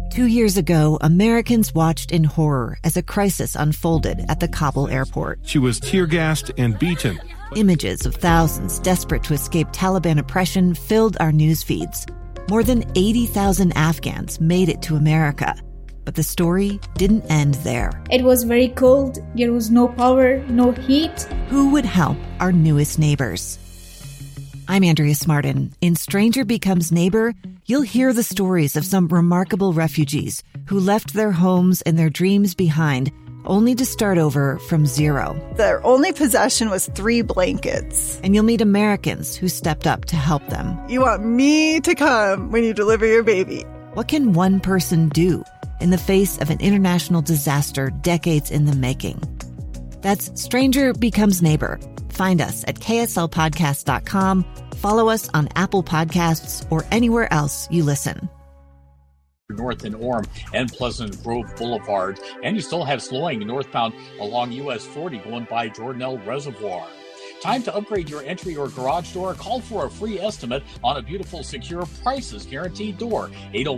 2 years ago, Americans watched in horror as a crisis unfolded at the Kabul airport. She was tear-gassed and beaten. Images of thousands desperate to escape Taliban oppression filled our news feeds. More than 80,000 Afghans made it to America. But the story didn't end there. It was very cold. There was no power, no heat. Who would help our newest neighbors? I'm Andrea Smartin. In Stranger Becomes Neighbor, you'll hear the stories of some remarkable refugees who left their homes and their dreams behind, only to start over from zero. Their only possession was 3 blankets. And you'll meet Americans who stepped up to help them. You want me to come when you deliver your baby. What can one person do in the face of an international disaster decades in the making? That's Stranger Becomes Neighbor. Find us at kslpodcast.com. Follow us on Apple Podcasts or anywhere else you listen. North in Orem and Pleasant Grove Boulevard. And you still have slowing northbound along US 40 going by Jordanelle Reservoir. Time to upgrade your entry or garage door. Call for a free estimate on a beautiful, secure, Prices Guaranteed door.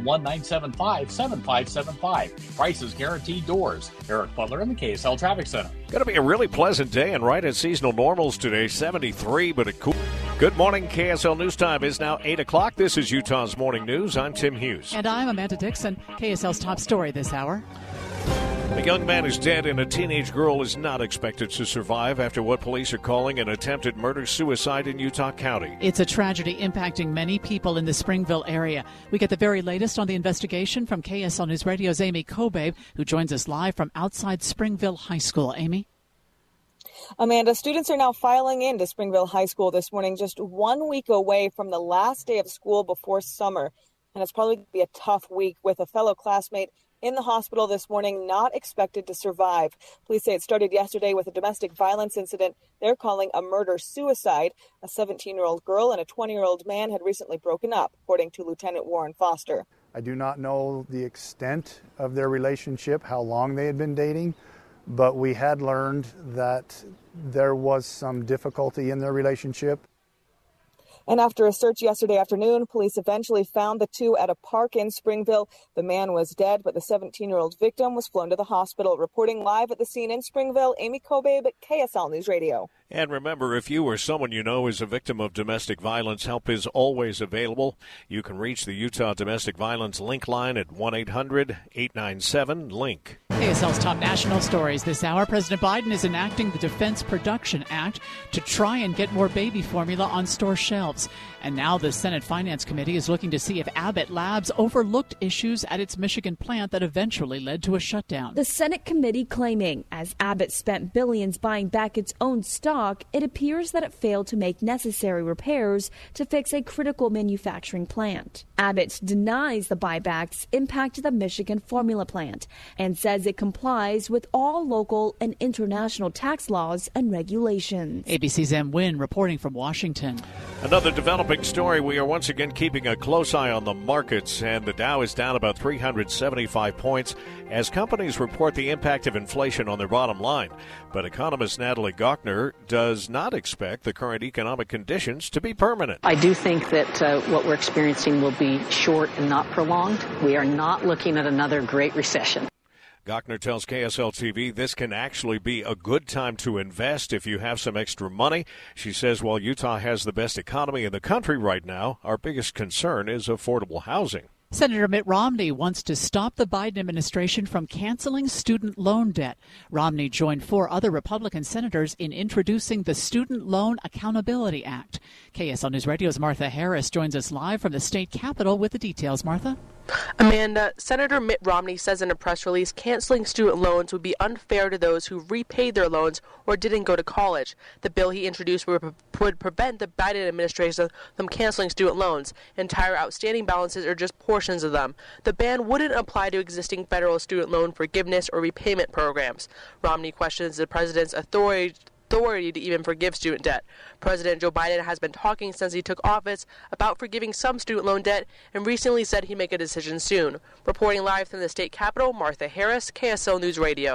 801-975-7575. Prices Guaranteed doors. Eric Butler in the KSL Traffic Center. Going to be a really pleasant day and right at seasonal normals today. 73, but it cool. Good morning. KSL News Time is now 8 o'clock. This is Utah's Morning News. I'm Tim Hughes. And I'm Amanda Dixon. KSL's top story this hour. A young man is dead and a teenage girl is not expected to survive after what police are calling an attempted murder-suicide in Utah County. It's a tragedy impacting many people in the Springville area. We get the very latest on the investigation from KSL News Radio's Amy Kobabe, who joins us live from outside Springville High School. Amy? Amanda, students are now filing into Springville High School this morning, just 1 week away from the last day of school before summer. And it's probably going to be a tough week with a fellow classmate in the hospital this morning, not expected to survive. Police say it started yesterday with a domestic violence incident they're calling a murder-suicide. A 17-year-old girl and a 20-year-old man had recently broken up, according to Lieutenant Warren Foster. I do not know the extent of their relationship, how long they had been dating, but we had learned that there was some difficulty in their relationship. And after a search yesterday afternoon, police eventually found the two at a park in Springville. The man was dead, but the 17-year-old victim was flown to the hospital. Reporting live at the scene in Springville, Amy Kobabe at KSL News Radio. And remember, if you or someone you know is a victim of domestic violence, help is always available. You can reach the Utah Domestic Violence Link line at 1-800-897-LINK. KSL's top national stories this hour. President Biden is enacting the Defense Production Act to try and get more baby formula on store shelves. And now the Senate Finance Committee is looking to see if Abbott Labs overlooked issues at its Michigan plant that eventually led to a shutdown. The Senate committee claiming as Abbott spent billions buying back its own stock, it appears that it failed to make necessary repairs to fix a critical manufacturing plant. Abbott denies the buybacks impacted the Michigan formula plant and says it complies with all local and international tax laws and regulations. ABC's M. Wynn reporting from Washington. Another developing story. We are once again keeping a close eye on the markets, and the Dow is down about 375 points as companies report the impact of inflation on their bottom line. But economist Natalie Gochner does not expect the current economic conditions to be permanent. I do think that what we're experiencing will be short and not prolonged. We are not looking at another great recession. Gochner tells KSL-TV this can actually be a good time to invest if you have some extra money. She says while Utah has the best economy in the country right now, our biggest concern is affordable housing. Senator Mitt Romney wants to stop the Biden administration from canceling student loan debt. Romney joined 4 other Republican senators in introducing the Student Loan Accountability Act. KSL News Radio's Martha Harris joins us live from the state capitol with the details. Martha? Amanda, Senator Mitt Romney says in a press release canceling student loans would be unfair to those who repaid their loans or didn't go to college. The bill he introduced would prevent the Biden administration from canceling student loans. Entire outstanding balances or just portions of them. The ban wouldn't apply to existing federal student loan forgiveness or repayment programs. Romney questions the president's authority to even forgive student debt. President Joe Biden has been talking since he took office about forgiving some student loan debt and recently said he'd make a decision soon. Reporting live from the state capitol, Martha Harris, KSL News Radio.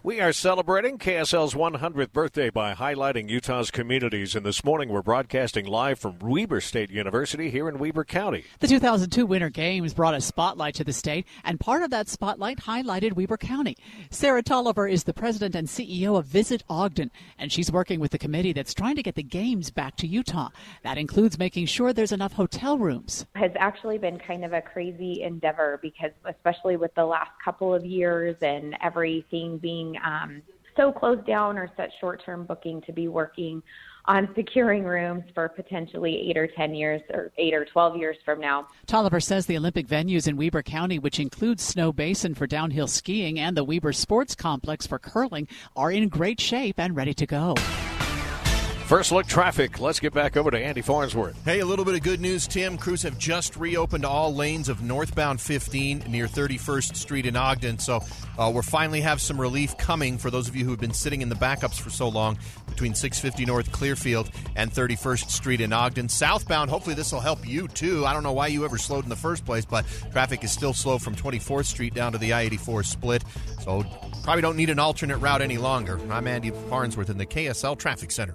We are celebrating KSL's 100th birthday by highlighting Utah's communities. And this morning we're broadcasting live from Weber State University here in Weber County. The 2002 Winter Games brought a spotlight to the state, and part of that spotlight highlighted Weber County. Sarah Tolliver is the president and CEO of Visit Ogden, and she's working with the committee that's trying to get the games back to Utah. That includes making sure there's enough hotel rooms. Has actually been kind of a crazy endeavor because especially with the last couple of years and everything being so closed down or such short-term booking, to be working on securing rooms for potentially 8 or 10 years or 8 or 12 years from now. Tolliver says the Olympic venues in Weber County, which includes Snow Basin for downhill skiing and the Weber Sports Complex for curling, are in great shape and ready to go. First look traffic. Let's get back over to Andy Farnsworth. Hey, a little bit of good news, Tim. Crews have just reopened all lanes of northbound 15 near 31st Street in Ogden. So we'll finally have some relief coming for those of you who have been sitting in the backups for so long between 650 North Clearfield and 31st Street in Ogden. Southbound, hopefully this will help you too. I don't know why you ever slowed in the first place, but traffic is still slow from 24th Street down to the I-84 split. So probably don't need an alternate route any longer. I'm Andy Farnsworth in the KSL Traffic Center.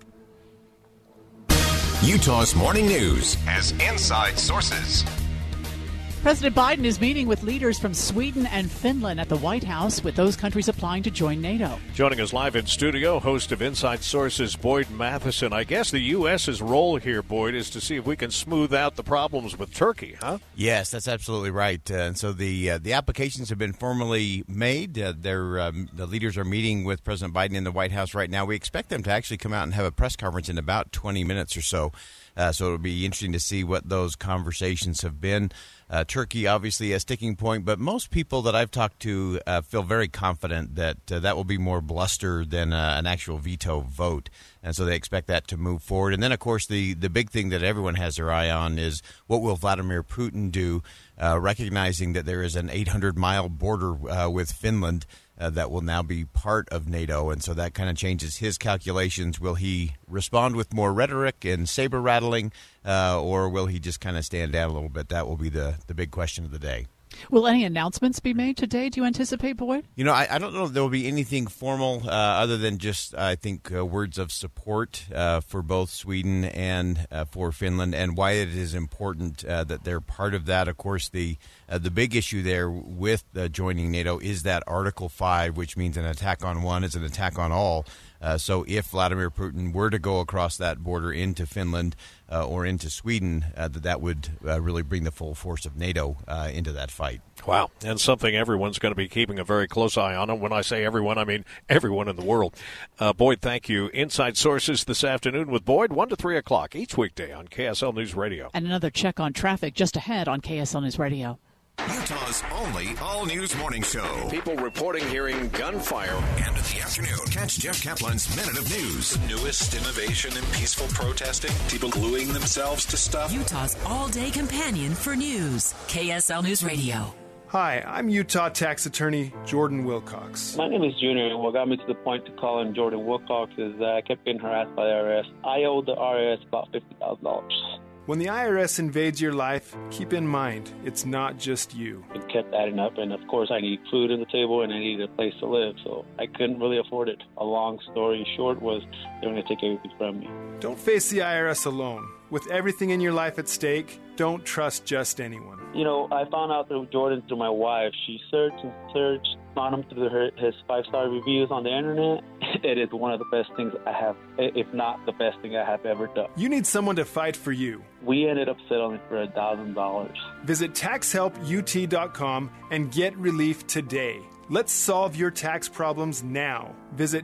Utah's Morning News has inside sources. President Biden is meeting with leaders from Sweden and Finland at the White House, with those countries applying to join NATO. Joining us live in studio, host of Inside Sources, Boyd Matheson. I guess the U.S.'s role here, Boyd, is to see if we can smooth out the problems with Turkey, huh? Yes, that's absolutely right. And so the applications have been formally made. The leaders are meeting with President Biden in the White House right now. We expect them to actually come out and have a press conference in about 20 minutes or so. So it'll be interesting to see what those conversations have been. Turkey, obviously, a sticking point, but most people that I've talked to feel very confident that that will be more bluster than an actual veto vote. And so they expect that to move forward. And then, of course, the big thing that everyone has their eye on is what will Vladimir Putin do, recognizing that there is an 800-mile border with Finland that will now be part of NATO. And so that kind of changes his calculations. Will he respond with more rhetoric and saber rattling, or will he just kind of stand down a little bit? That will be the big question of the day. Will any announcements be made today, do you anticipate, Boyd? You know, I don't know if there will be anything formal other than just, I think, words of support for both Sweden and for Finland, and why it is important that they're part of that. Of course, the big issue there with joining NATO is that Article 5, which means an attack on one is an attack on all. So if Vladimir Putin were to go across that border into Finland or into Sweden, that would really bring the full force of NATO into that fight. Wow. And something everyone's going to be keeping a very close eye on. And when I say everyone, I mean everyone in the world. Boyd, thank you. Inside Sources this afternoon with Boyd, 1 to 3 o'clock each weekday on KSL News Radio. And another check on traffic just ahead on KSL News Radio. Utah's only all-news morning show. People reporting hearing gunfire. And in the afternoon, catch Jeff Kaplan's Minute of News. The newest innovation in peaceful protesting. People gluing themselves to stuff. Utah's all-day companion for news. KSL News Radio. Hi, I'm Utah tax attorney Jordan Wilcox. My name is Junior, and what got me to the point to calling Jordan Wilcox is that I kept getting harassed by the IRS. I owed the IRS about $50,000. When the IRS invades your life, keep in mind, it's not just you. It kept adding up, and of course I need food on the table and I needed a place to live, so I couldn't really afford it. A long story short was they were going to take everything from me. Don't face the IRS alone. With everything in your life at stake, don't trust just anyone. You know, I found out through Jordan, through my wife. She searched and searched, found him through his 5-star reviews on the internet. It is one of the best things I have, if not the best thing I have ever done. You need someone to fight for you. We ended up settling for $1,000. Visit taxhelput.com and get relief today. Let's solve your tax problems now. Visit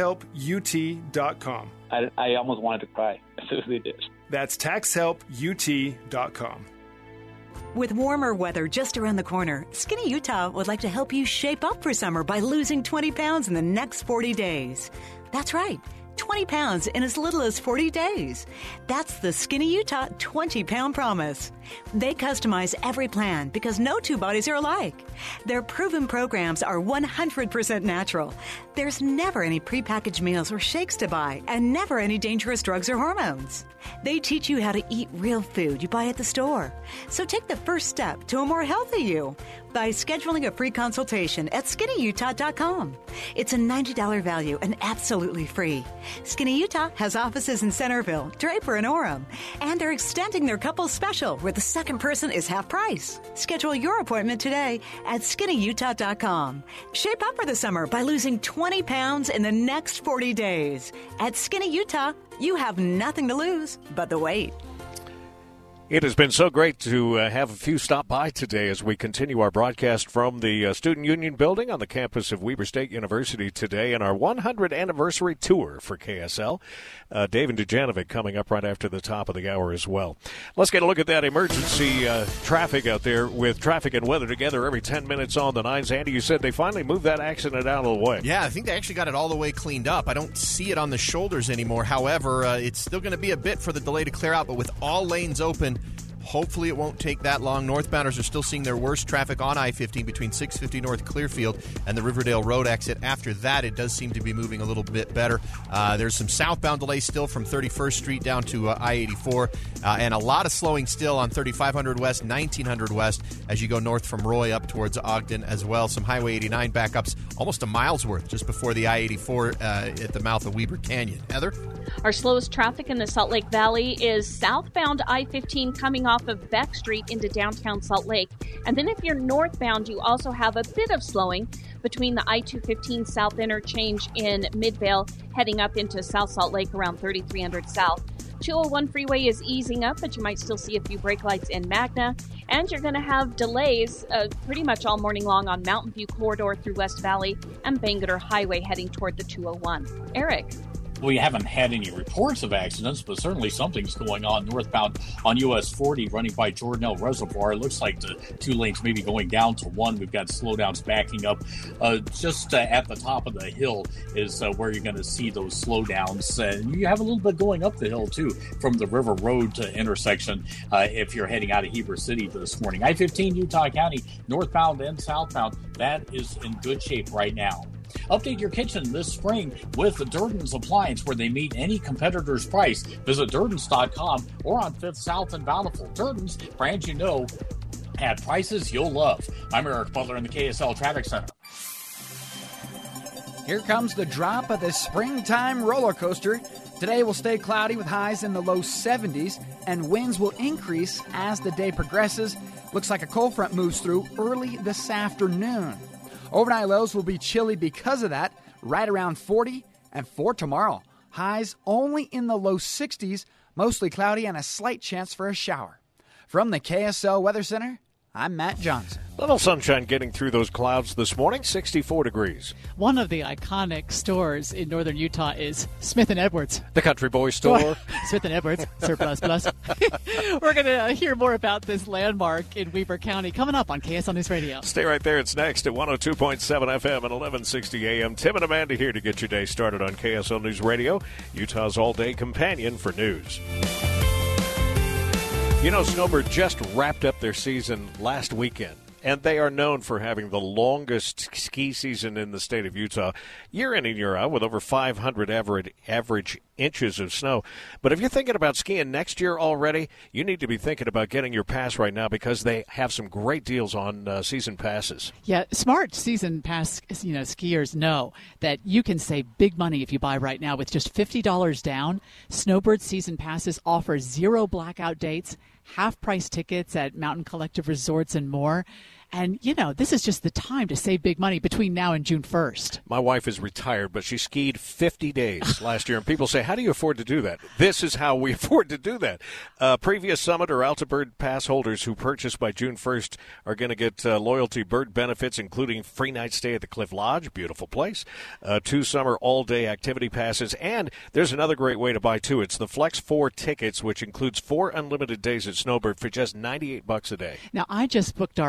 taxhelput.com. I almost wanted to cry as soon as they did. That's taxhelput.com. With warmer weather just around the corner, Skinny Utah would like to help you shape up for summer by losing 20 pounds in the next 40 days. That's right. 20 pounds in as little as 40 days. That's the Skinny Utah 20-pound promise. They customize every plan because no two bodies are alike. Their proven programs are 100% natural. There's never any prepackaged meals or shakes to buy, and never any dangerous drugs or hormones. They teach you how to eat real food you buy at the store. So take the first step to a more healthy you by scheduling a free consultation at SkinnyUtah.com. It's a $90 value and absolutely free. Skinny Utah has offices in Centerville, Draper, and Orem, and they're extending their couples special where the second person is half price. Schedule your appointment today at SkinnyUtah.com. Shape up for the summer by losing 20 pounds in the next 40 days. At Skinny Utah, you have nothing to lose but the weight. It has been so great to have a few stop by today as we continue our broadcast from the Student Union Building on the campus of Weber State University today in our 100th anniversary tour for KSL. Dave and Dujanovic coming up right after the top of the hour as well. Let's get a look at that emergency traffic out there with traffic and weather together every 10 minutes on the 9s. Andy, you said they finally moved that accident out of the way. Yeah, I think they actually got it all the way cleaned up. I don't see it on the shoulders anymore. However, it's still going to be a bit for the delay to clear out, but with all lanes open, hopefully it won't take that long. Northbounders are still seeing their worst traffic on I-15 between 650 North Clearfield and the Riverdale Road exit. After that, it does seem to be moving a little bit better. There's some southbound delays still from 31st Street down to I-84, and a lot of slowing still on 3500 West, 1900 West as you go north from Roy up towards Ogden as well. Some Highway 89 backups almost a mile's worth just before the I-84 at the mouth of Weber Canyon. Heather? Our slowest traffic in the Salt Lake Valley is southbound I-15 coming off of Beck Street into downtown Salt Lake. And then if you're northbound, you also have a bit of slowing between the I-215 South interchange in Midvale heading up into South Salt Lake around 3300 South. 201 freeway is easing up, but you might still see a few brake lights in Magna. And you're going to have delays pretty much all morning long on Mountain View Corridor through West Valley and Bangerter Highway heading toward the 201. Eric? We haven't had any reports of accidents, but certainly something's going on northbound on US 40 running by Jordanelle Reservoir. It looks like the two lanes may be going down to one. We've got slowdowns backing up. Just at the top of the hill is where you're going to see those slowdowns. You have a little bit going up the hill, too, from the River Road intersection if you're heading out of Heber City this morning. I-15 Utah County, northbound and southbound, that is in good shape right now. Update your kitchen this spring with the Durden's Appliance, where they meet any competitor's price. Visit Durdens.com or on 5th South and Bountiful. Durden's, brands you know, at prices you'll love. I'm Eric Butler in the KSL Traffic Center. Here comes the drop of the springtime roller coaster. Today will stay cloudy with highs in the low 70s, and winds will increase as the day progresses. Looks like a cold front moves through early this afternoon. Overnight lows will be chilly because of that, right around 40, and for tomorrow, highs only in the low 60s, mostly cloudy and a slight chance for a shower. From the KSL Weather Center, I'm Matt Johnson. Little sunshine getting through those clouds this morning, 64 degrees. One of the iconic stores in northern Utah is Smith & Edwards. The Country Boy store. Smith & Edwards, surplus plus. We're going to hear more about this landmark in Weber County coming up on KSL News Radio. Stay right there. It's next at 102.7 FM and 1160 AM. Tim and Amanda here to get your day started on KSL News Radio, Utah's all-day companion for news. You know, Snowbird just wrapped up their season last weekend, and they are known for having the longest ski season in the state of Utah, year in and year out, with over 500 average inches of snow. But if you're thinking about skiing next year already, you need to be thinking about getting your pass right now because they have some great deals on season passes. Yeah, smart season pass skiers know that you can save big money if you buy right now with just $50 down. Snowbird season passes offer 0 blackout dates, half-price tickets at Mountain Collective Resorts and more. And, you know, this is just the time to save big money between now and June 1st. My wife is retired, but she skied 50 days last year. And people say, how do you afford to do that? This is how we afford to do that. Previous Summit or Alta-Bird pass holders who purchase by June 1st are going to get loyalty bird benefits, including free night stay at the Cliff Lodge, beautiful place, 2 summer all-day activity passes, and there's another great way to buy, too. It's the Flex 4 tickets, which includes 4 unlimited days at Snowbird for just $98 a day. Now, I just booked our weekend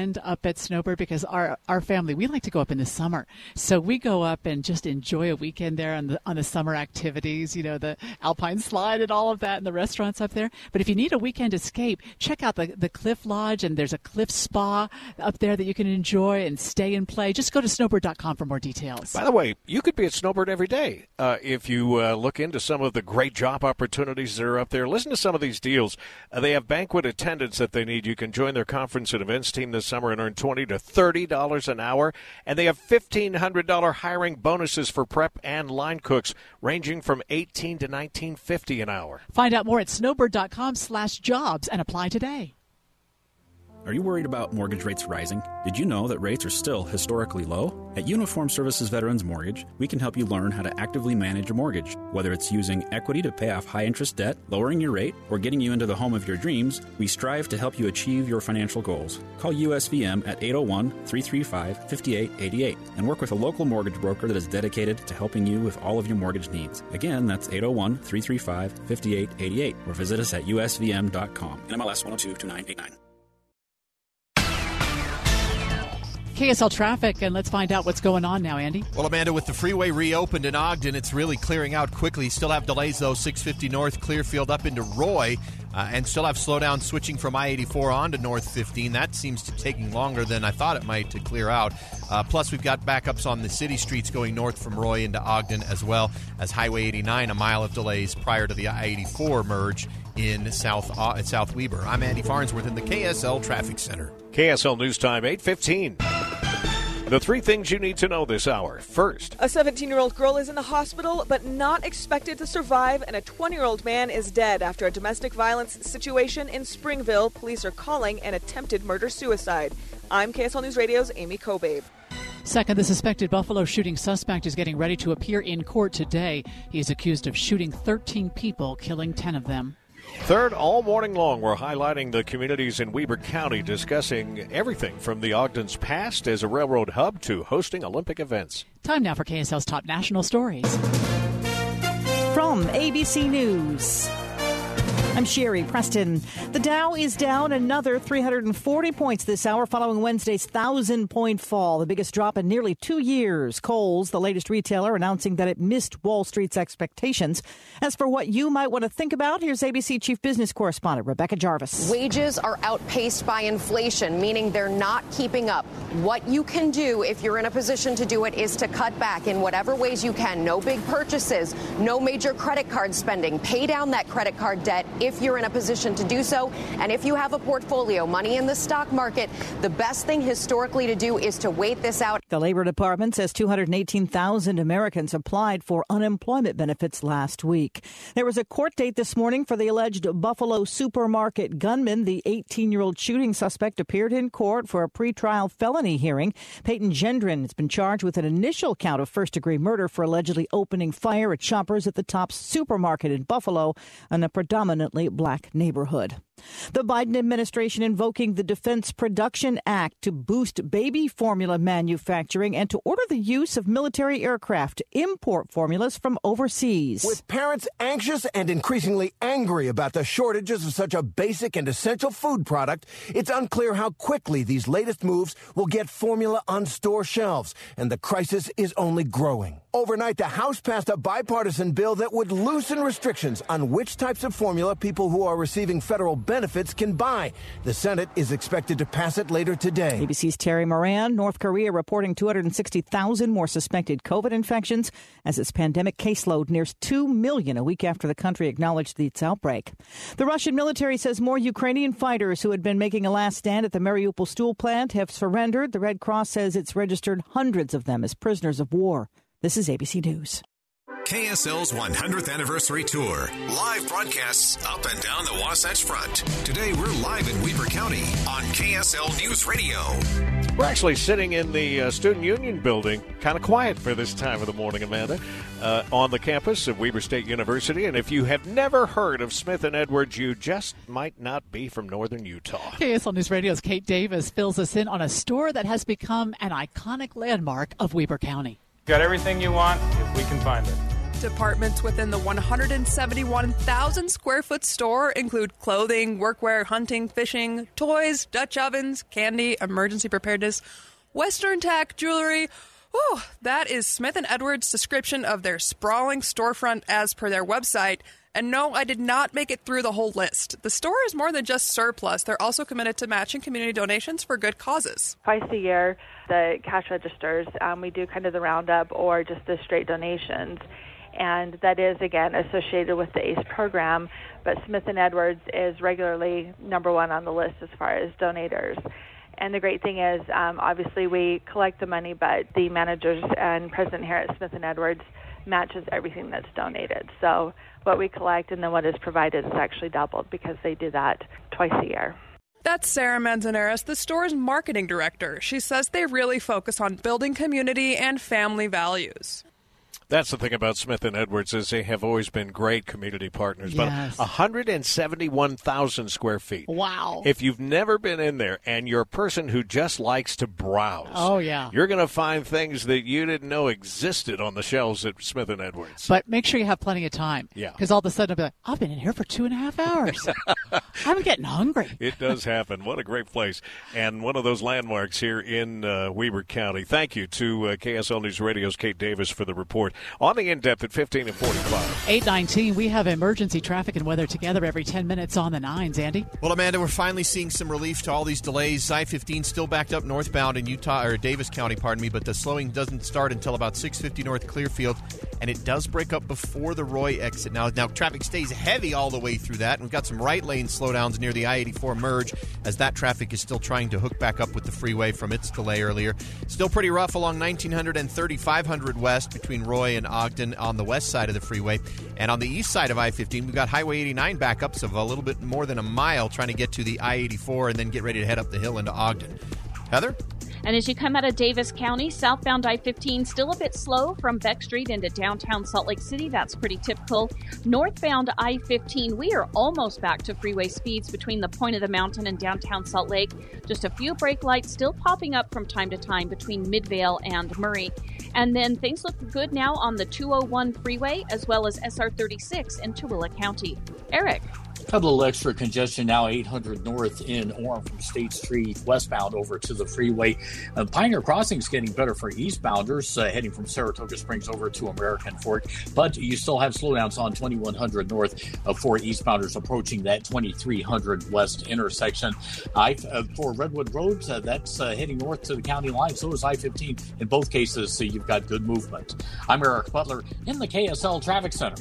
weekend up at Snowbird because our family, we like to go up in the summer. So we go up and just enjoy a weekend there on the summer activities, the Alpine Slide and all of that and the restaurants up there. But if you need a weekend escape, check out the Cliff Lodge, and there's a Cliff Spa up there that you can enjoy and stay and play. Just go to snowbird.com for more details. By the way, you could be at Snowbird every day if you look into some of the great job opportunities that are up there. Listen to some of these deals. They have banquet attendants that they need. You can join their conference and events team this summer and earn $20 to $30 an hour. And they have $1,500 hiring bonuses for prep and line cooks, ranging from $18 to $19.50 an hour. Find out more at snowbird.com/jobs and apply today. Are you worried about mortgage rates rising? Did you know that rates are still historically low? At Uniform Services Veterans Mortgage, we can help you learn how to actively manage a mortgage. Whether it's using equity to pay off high-interest debt, lowering your rate, or getting you into the home of your dreams, we strive to help you achieve your financial goals. Call USVM at 801-335-5888 and work with a local mortgage broker that is dedicated to helping you with all of your mortgage needs. Again, that's 801-335-5888 or visit us at usvm.com. NMLS 1022989. KSL traffic, and let's find out what's going on now, Andy. Well, Amanda, with the freeway reopened in Ogden, it's really clearing out quickly. Still have delays, though, 650 North, Clearfield up into Roy, and still have slowdown switching from I-84 on to North 15. That seems to be taking longer than I thought it might to clear out. Plus, we've got backups on the city streets going north from Roy into Ogden, as well as Highway 89, a mile of delays prior to the I-84 merge in South Weber. I'm Andy Farnsworth in the KSL Traffic Center. KSL News Time, 8:15. The three things you need to know this hour. First, a 17-year-old girl is in the hospital but not expected to survive, and a 20-year-old man is dead after a domestic violence situation in Springville. Police are calling an attempted murder-suicide. I'm KSL News Radio's Amy Kobabe. Second, the suspected Buffalo shooting suspect is getting ready to appear in court today. He is accused of shooting 13 people, killing 10 of them. Third, all morning long, we're highlighting the communities in Weber County, discussing everything from the Ogden's past as a railroad hub to hosting Olympic events. Time now for KSL's top national stories. From ABC News, I'm Sherry Preston. The Dow is down another 340 points this hour following Wednesday's 1,000-point fall, the biggest drop in nearly 2 years. Kohl's, the latest retailer, announcing that it missed Wall Street's expectations. As for what you might want to think about, here's ABC Chief Business Correspondent Rebecca Jarvis. Wages are outpaced by inflation, meaning they're not keeping up. What you can do if you're in a position to do it is to cut back in whatever ways you can. No big purchases, no major credit card spending. Pay down that credit card debt if you're in a position to do so. And if you have a portfolio, money in the stock market, the best thing historically to do is to wait this out. The Labor Department says 218,000 Americans applied for unemployment benefits last week. There was a court date this morning for the alleged Buffalo supermarket gunman. The 18-year-old shooting suspect appeared in court for a pretrial felony hearing. Peyton Gendron has been charged with an initial count of first-degree murder for allegedly opening fire at shoppers at the Tops supermarket in Buffalo in a predominantly black neighborhood. The Biden administration invoking the Defense Production Act to boost baby formula manufacturing and to order the use of military aircraft to import formulas from overseas. With parents anxious and increasingly angry about the shortages of such a basic and essential food product, it's unclear how quickly these latest moves will get formula on store shelves, and the crisis is only growing. Overnight, the House passed a bipartisan bill that would loosen restrictions on which types of formula people who are receiving federal benefits can buy. The Senate is expected to pass it later today. ABC's Terry Moran. North Korea reporting 260,000 more suspected COVID infections as its pandemic caseload nears 2 million a week after the country acknowledged its outbreak. The Russian military says more Ukrainian fighters who had been making a last stand at the Mariupol steel plant have surrendered. The Red Cross says it's registered hundreds of them as prisoners of war. This is ABC News. KSL's 100th anniversary tour. Live broadcasts up and down the Wasatch Front. Today we're live in Weber County on KSL News Radio. We're actually sitting in the Student Union building, kind of quiet for this time of the morning, Amanda, on the campus of Weber State University. And if you have never heard of Smith & Edwards, you just might not be from northern Utah. KSL News Radio's Kate Davis fills us in on a store that has become an iconic landmark of Weber County. Got everything you want if we can find it. Departments within the 171,000 square foot store include clothing, workwear, hunting, fishing, toys, Dutch ovens, candy, emergency preparedness, Western tack, jewelry. Whew, that is Smith & Edward's description of their sprawling storefront as per their website. And no, I did not make it through the whole list. The store is more than just surplus. They're also committed to matching community donations for good causes. Twice a year, the cash registers, we do kind of the roundup or just the straight donations. And that is, again, associated with the ACE program. But Smith & Edwards is regularly number one on the list as far as donators. And the great thing is, obviously, we collect the money, but the managers and president here at Smith & Edwards matches everything that's donated. So what we collect and then what is provided is actually doubled because they do that twice a year. That's Sarah Manzanares, the store's marketing director. She says they really focus on building community and family values. That's the thing about Smith & Edwards is they have always been great community partners. Yes. But 171,000 square feet. Wow. If you've never been in there and you're a person who just likes to browse, oh, yeah, you're going to find things that you didn't know existed on the shelves at Smith & Edwards. But make sure you have plenty of time. Yeah. Because all of a sudden I'll be like, I've been in here for 2.5 hours. I'm getting hungry. It does happen. What a great place. And one of those landmarks here in Weber County. Thank you to KSL News Radio's Kate Davis for the report. On the In-Depth at 15 and 45. 8:19, we have emergency traffic and weather together every 10 minutes on the 9s, Andy. Well, Amanda, we're finally seeing some relief to all these delays. I-15 still backed up northbound in Davis County, but the slowing doesn't start until about 650 North Clearfield, and it does break up before the Roy exit. Now traffic stays heavy all the way through that, and we've got some right lane slowdowns near the I-84 merge as that traffic is still trying to hook back up with the freeway from its delay earlier. Still pretty rough along 1900 and 3500 west between Roy and Ogden on the west side of the freeway. And on the east side of I-15, we've got Highway 89 backups of a little bit more than a mile trying to get to the I-84 and then get ready to head up the hill into Ogden. Heather? And as you come out of Davis County, southbound I-15 still a bit slow from Beck Street into downtown Salt Lake City. That's pretty typical. Northbound I-15, we are almost back to freeway speeds between the point of the mountain and downtown Salt Lake. Just a few brake lights still popping up from time to time between Midvale and Murray. And then things look good now on the 201 freeway as well as SR36 in Tooele County. Eric. A little extra congestion now, 800 north in Orem from State Street westbound over to the freeway. Pioneer Crossing is getting better for eastbounders heading from Saratoga Springs over to American Fork, but you still have slowdowns on 2100 north for eastbounders approaching that 2300 west intersection. For Redwood Road, that's heading north to the county line. So is I-15. In both cases, you've got good movement. I'm Eric Butler in the KSL Traffic Center.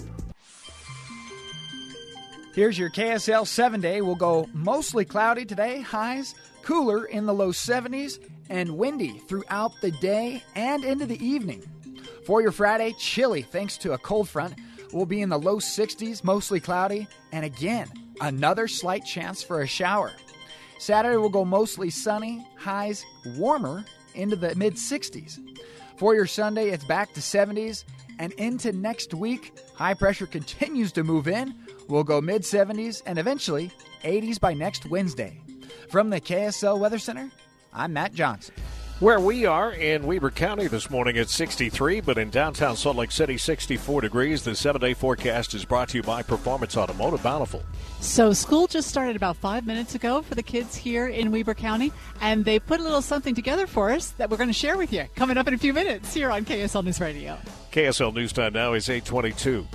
Here's your KSL 7-day. We'll go mostly cloudy today, highs cooler in the low 70s, and windy throughout the day and into the evening. For your Friday, chilly thanks to a cold front. We'll be in the low 60s, mostly cloudy, and again, another slight chance for a shower. Saturday will go mostly sunny, highs warmer into the mid-60s. For your Sunday, it's back to 70s, and into next week, high pressure continues to move in. We'll go mid-70s and eventually 80s by next Wednesday. From the KSL Weather Center, I'm Matt Johnson. Where we are in Weber County this morning, it's 63, but in downtown Salt Lake City, 64 degrees. The 7-day forecast is brought to you by Performance Automotive Bountiful. So school just started about 5 minutes ago for the kids here in Weber County, and they put a little something together for us that we're going to share with you coming up in a few minutes here on KSL News Radio. KSL News Time now is 8:22.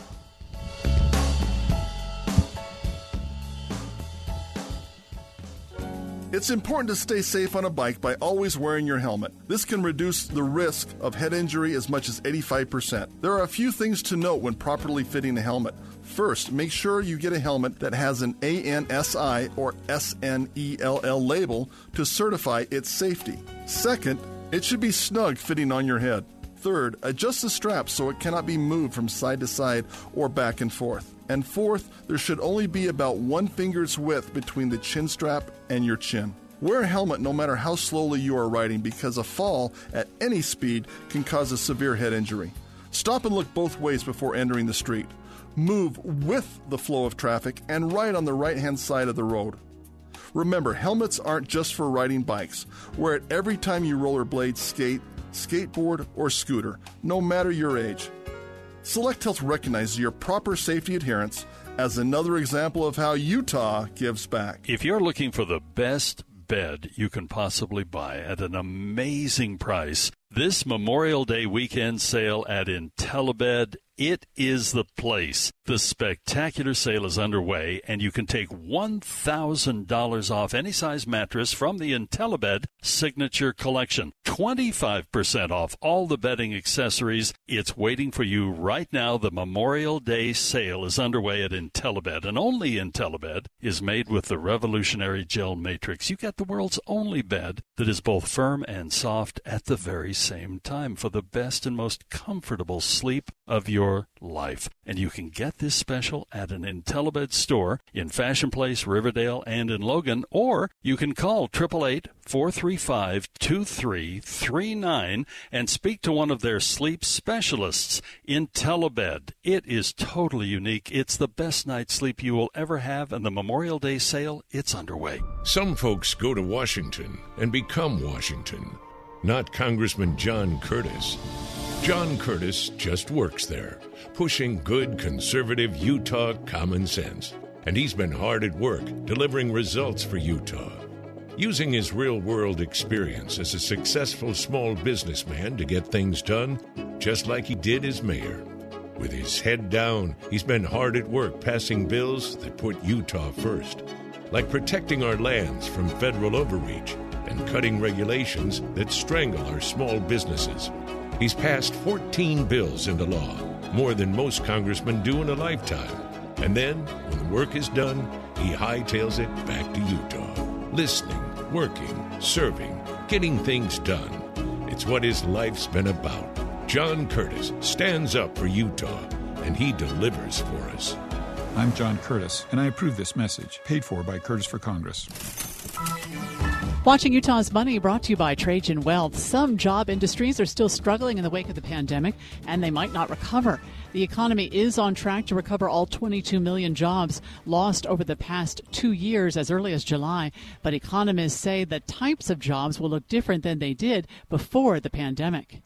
It's important to stay safe on a bike by always wearing your helmet. This can reduce the risk of head injury as much as 85%. There are a few things to note when properly fitting a helmet. First, make sure you get a helmet that has an ANSI or SNELL label to certify its safety. Second, it should be snug fitting on your head. Third, adjust the strap so it cannot be moved from side to side or back and forth. And fourth, there should only be about 1 finger's width between the chin strap and your chin. Wear a helmet no matter how slowly you are riding because a fall at any speed can cause a severe head injury. Stop and look both ways before entering the street. Move with the flow of traffic and ride on the right-hand side of the road. Remember, helmets aren't just for riding bikes. Wear it every time you rollerblade, skate, skateboard, or scooter, no matter your age. Select Health recognizes your proper safety adherence as another example of how Utah gives back. If you're looking for the best bed you can possibly buy at an amazing price, this Memorial Day weekend sale at IntelliBed, it is the place. The spectacular sale is underway, and you can take $1,000 off any size mattress from the IntelliBed Signature Collection. 25% off all the bedding accessories. It's waiting for you right now. The Memorial Day sale is underway at IntelliBed, and only IntelliBed is made with the revolutionary gel matrix. You get the world's only bed that is both firm and soft at the very same time for the best and most comfortable sleep of your life. And you can get this special at an IntelliBed store in Fashion Place, Riverdale, and in Logan, or you can call 888-435-2339 and speak to one of their sleep specialists. IntelliBed, it is totally unique. It's the best night's sleep you will ever have, and the Memorial Day sale, it's underway. Some folks go to Washington and become Washington, not Congressman John Curtis. John Curtis just works there, pushing good conservative Utah common sense. And he's been hard at work delivering results for Utah, using his real-world experience as a successful small businessman to get things done, just like he did as mayor. With his head down, he's been hard at work passing bills that put Utah first, like protecting our lands from federal overreach and cutting regulations that strangle our small businesses. He's passed 14 bills into law, more than most congressmen do in a lifetime. And then, when the work is done, he hightails it back to Utah. Listening, working, serving, getting things done. It's what his life's been about. John Curtis stands up for Utah, and he delivers for us. I'm John Curtis, and I approve this message, paid for by Curtis for Congress. Watching Utah's Money, brought to you by Trajan Wealth. Some job industries are still struggling in the wake of the pandemic, and they might not recover. The economy is on track to recover all 22 million jobs lost over the past 2 years as early as July. But economists say the types of jobs will look different than they did before the pandemic.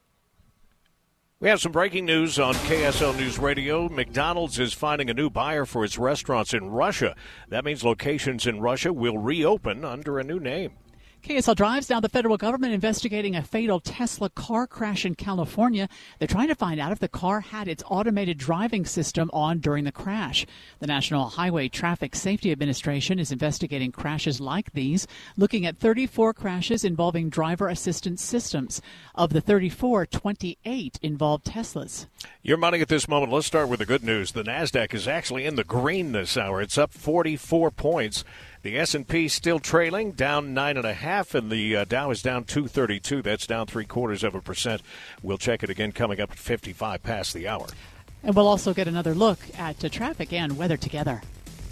We have some breaking news on KSL News Radio. McDonald's is finding a new buyer for its restaurants in Russia. That means locations in Russia will reopen under a new name. KSL Drives now the federal government investigating a fatal Tesla car crash in California. They're trying to find out if the car had its automated driving system on during the crash. The National Highway Traffic Safety Administration is investigating crashes like these, looking at 34 crashes involving driver assistance systems. Of the 34, 28 involved Teslas. Your money at this moment. Let's start with the good news. The NASDAQ is actually in the green this hour. It's up 44 points. The S&P still trailing, down 9.5, and the Dow is down 232. That's down 0.75%. We'll check it again coming up at 55 past the hour. And we'll also get another look at traffic and weather together.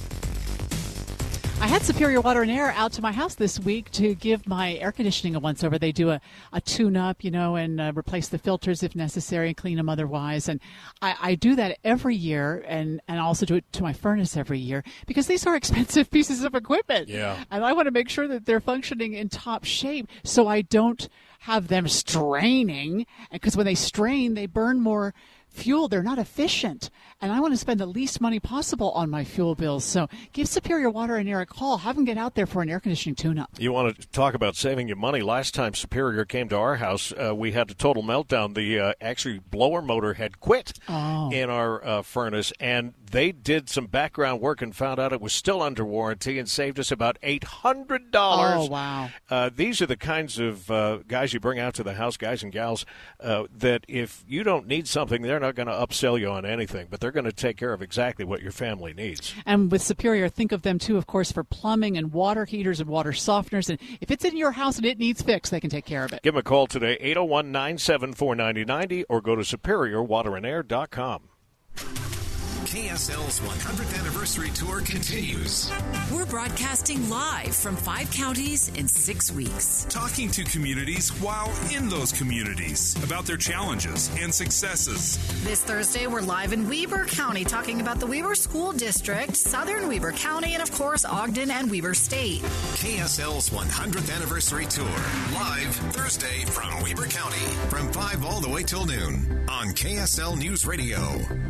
I had Superior Water and Air out to my house this week to give my air conditioning a once-over. They do a tune-up, and replace the filters if necessary and clean them otherwise. And I do that every year, and I also do it to my furnace every year because these are expensive pieces of equipment. Yeah. And I want to make sure that they're functioning in top shape so I don't have them straining, because when they strain, they burn more fuel. They're not efficient, and I want to spend the least money possible on my fuel bills. So give Superior Water and Air a call. Have them get out there for an air conditioning tune-up. You want to talk about saving you money? Last time Superior came to our house, we had a total meltdown. The actually blower motor had quit in our furnace, and they did some background work and found out it was still under warranty and saved us about $800. Oh, wow. These are the kinds of guys you bring out to the house, guys and gals, that if you don't need something, they're not going to upsell you on anything, but they're going to take care of exactly what your family needs. And with Superior, think of them, too, of course, for plumbing and water heaters and water softeners. And if it's in your house and it needs fixed, they can take care of it. Give them a call today, 801-974-9090, or go to SuperiorWaterandAir.com. KSL's 100th anniversary tour continues. We're broadcasting live from 5 counties in 6 weeks. Talking to communities while in those communities about their challenges and successes. This Thursday, we're live in Weber County talking about the Weber School District, Southern Weber County, and of course, Ogden and Weber State. KSL's 100th anniversary tour. Live Thursday from Weber County from 5 all the way till noon on KSL News Radio.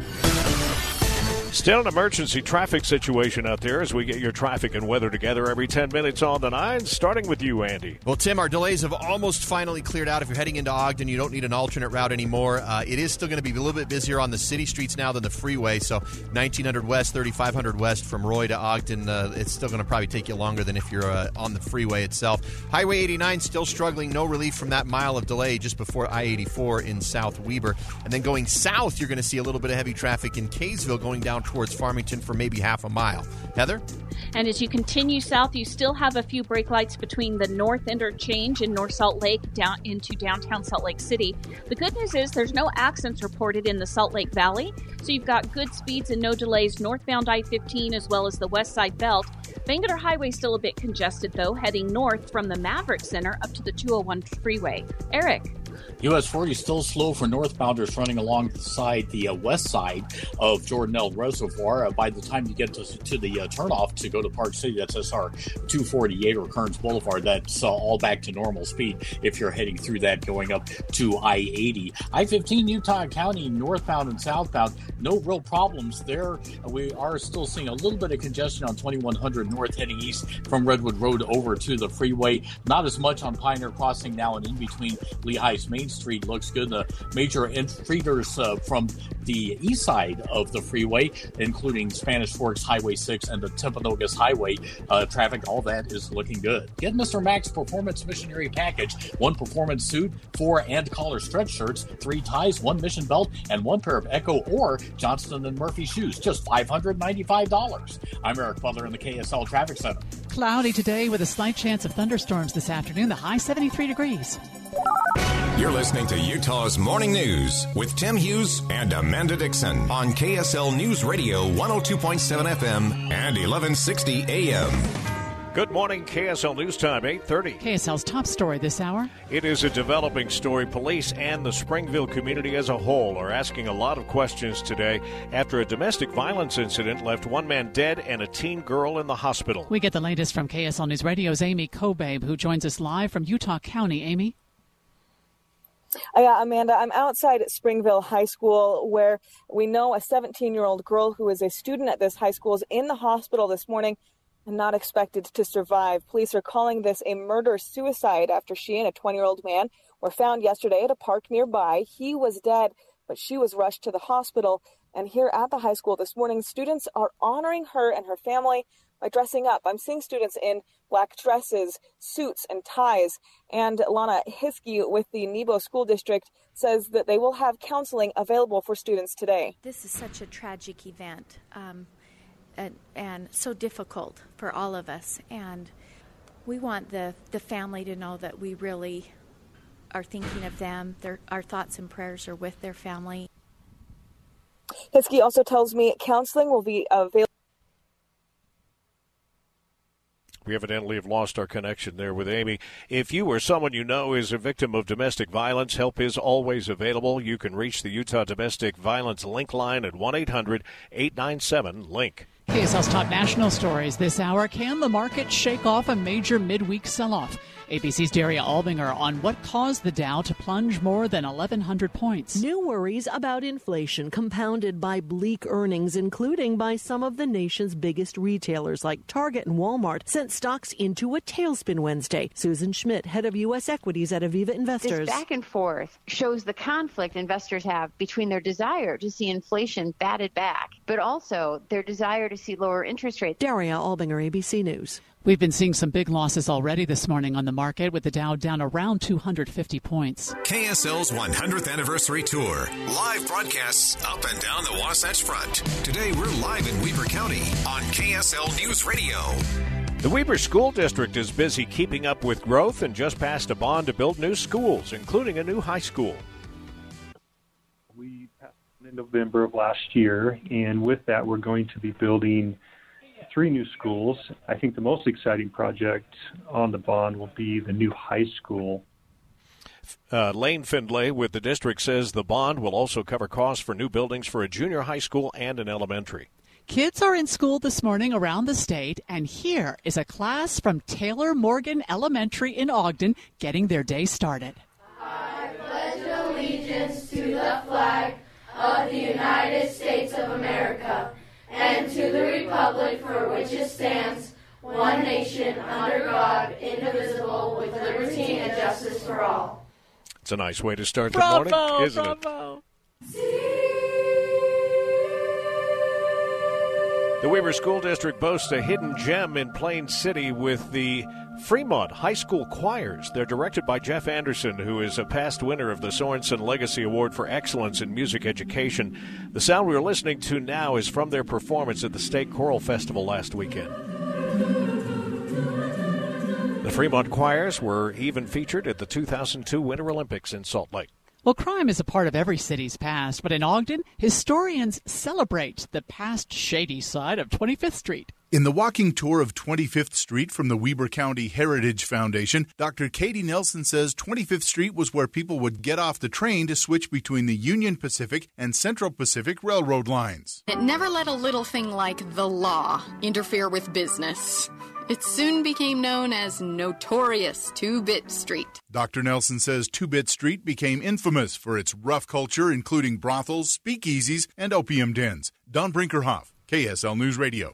Still an emergency traffic situation out there as we get your traffic and weather together every 10 minutes on the 9, starting with you, Andy. Well, Tim, our delays have almost finally cleared out. If you're heading into Ogden, you don't need an alternate route anymore. It is still going to be a little bit busier on the city streets now than the freeway. So 1900 West, 3500 West from Roy to Ogden, it's still going to probably take you longer than if you're on the freeway itself. Highway 89 still struggling. No relief from that mile of delay just before I-84 in South Weber. And then going south, you're going to see a little bit of heavy traffic in Kaysville going down towards Farmington for maybe half a mile. Heather? And as you continue south, you still have a few brake lights between the North Interchange in North Salt Lake down into downtown Salt Lake City. The good news is there's no accidents reported in the Salt Lake Valley, so you've got good speeds and no delays northbound I-15 as well as the West Side Belt. Bangerter Highway still a bit congested, though, heading north from the Maverick Center up to the 201 freeway. Eric? US 40 still slow for northbounders running alongside the west side of Jordanelle Reservoir. By the time you get to the turnoff to go to Park City, that's SR 248 or Kearns Boulevard. That's all back to normal speed if you're heading through that going up to I-80. I-15 Utah County, northbound and southbound, no real problems there. We are still seeing a little bit of congestion on 2100 north heading east from Redwood Road over to the freeway. Not as much on Pioneer Crossing now and in between Lehigh's Main Street looks good. The major intruders from the east side of the freeway, including Spanish Forks Highway 6 and the Timpanogos Highway traffic, all that is looking good. Get Mr. Max Performance Missionary Package. 1 performance suit, 4 and collar stretch shirts, 3 ties, 1 mission belt, and 1 pair of Echo or Johnston & Murphy shoes. Just $595. I'm Eric Butler in the KSL Traffic Center. Cloudy today with a slight chance of thunderstorms this afternoon. The high 73 degrees. You're listening to Utah's Morning News with Tim Hughes and Amanda Dixon on KSL News Radio 102.7 FM and 1160 AM. Good morning, KSL News Time, 8:30. KSL's top story this hour. It is a developing story. Police and the Springville community as a whole are asking a lot of questions today after a domestic violence incident left 1 man dead and a teen girl in the hospital. We get the latest from KSL News Radio's Amy Kobabe, who joins us live from Utah County. Amy? Yeah, Amanda, I'm outside at Springville High School where we know a 17-year-old girl who is a student at this high school is in the hospital this morning and not expected to survive. Police are calling this a murder-suicide after she and a 20-year-old man were found yesterday at a park nearby. He was dead, but she was rushed to the hospital. And here at the high school this morning, students are honoring her and her family by dressing up. I'm seeing students in black dresses, suits, and ties. And Lana Hiskey with the Nebo School District says that they will have counseling available for students today. This is such a tragic event and so difficult for all of us. And we want the family to know that we really are thinking of them. Our thoughts and prayers are with their family. Hiskey also tells me counseling will be available. We evidently have lost our connection there with Amy. If you or someone you know is a victim of domestic violence, help is always available. You can reach the Utah Domestic Violence Link line at 1-800-897-LINK. KSL's top national stories this hour. Can the market shake off a major midweek sell-off? ABC's Daria Albinger on what caused the Dow to plunge more than 1,100 points. New worries about inflation compounded by bleak earnings, including by some of the nation's biggest retailers like Target and Walmart, sent stocks into a tailspin Wednesday. Susan Schmidt, head of U.S. equities at Aviva Investors. This back and forth shows the conflict investors have between their desire to see inflation batted back, but also their desire to see lower interest rates. Daria Albinger, ABC News. We've been seeing some big losses already this morning on the market, with the Dow down around 250 points. KSL's 100th anniversary tour. Live broadcasts up and down the Wasatch Front. Today we're live in Weber County on KSL News Radio. The Weber School District is busy keeping up with growth and just passed a bond to build new schools, including a new high school. in November of last year, and with that, we're going to be building 3 new schools. I think the most exciting project on the bond will be the new high school. Lane Findlay with the district says the bond will also cover costs for new buildings for a junior high school and an elementary. Kids are in school this morning around the state, and here is a class from Taylor Morgan Elementary in Ogden getting their day started. I pledge allegiance to the flag of the United States of America and to the republic for which it stands, one nation, under God, indivisible, with liberty and justice for all. It's a nice way to start the morning, isn't it? The Weber School District boasts a hidden gem in Plain City with the Fremont High School Choirs. They're directed by Jeff Anderson, who is a past winner of the Sorensen Legacy Award for Excellence in Music Education. The sound we're listening to now is from their performance at the State Choral Festival last weekend. The Fremont Choirs were even featured at the 2002 Winter Olympics in Salt Lake. Well, crime is a part of every city's past, but in Ogden, historians celebrate the past shady side of 25th Street. In the walking tour of 25th Street from the Weber County Heritage Foundation, Dr. Katie Nelson says 25th Street was where people would get off the train to switch between the Union Pacific and Central Pacific Railroad lines. It never let a little thing like the law interfere with business. It soon became known as Notorious Two-Bit Street. Dr. Nelson says Two-Bit Street became infamous for its rough culture, including brothels, speakeasies, and opium dens. Don Brinkerhoff, KSL News Radio.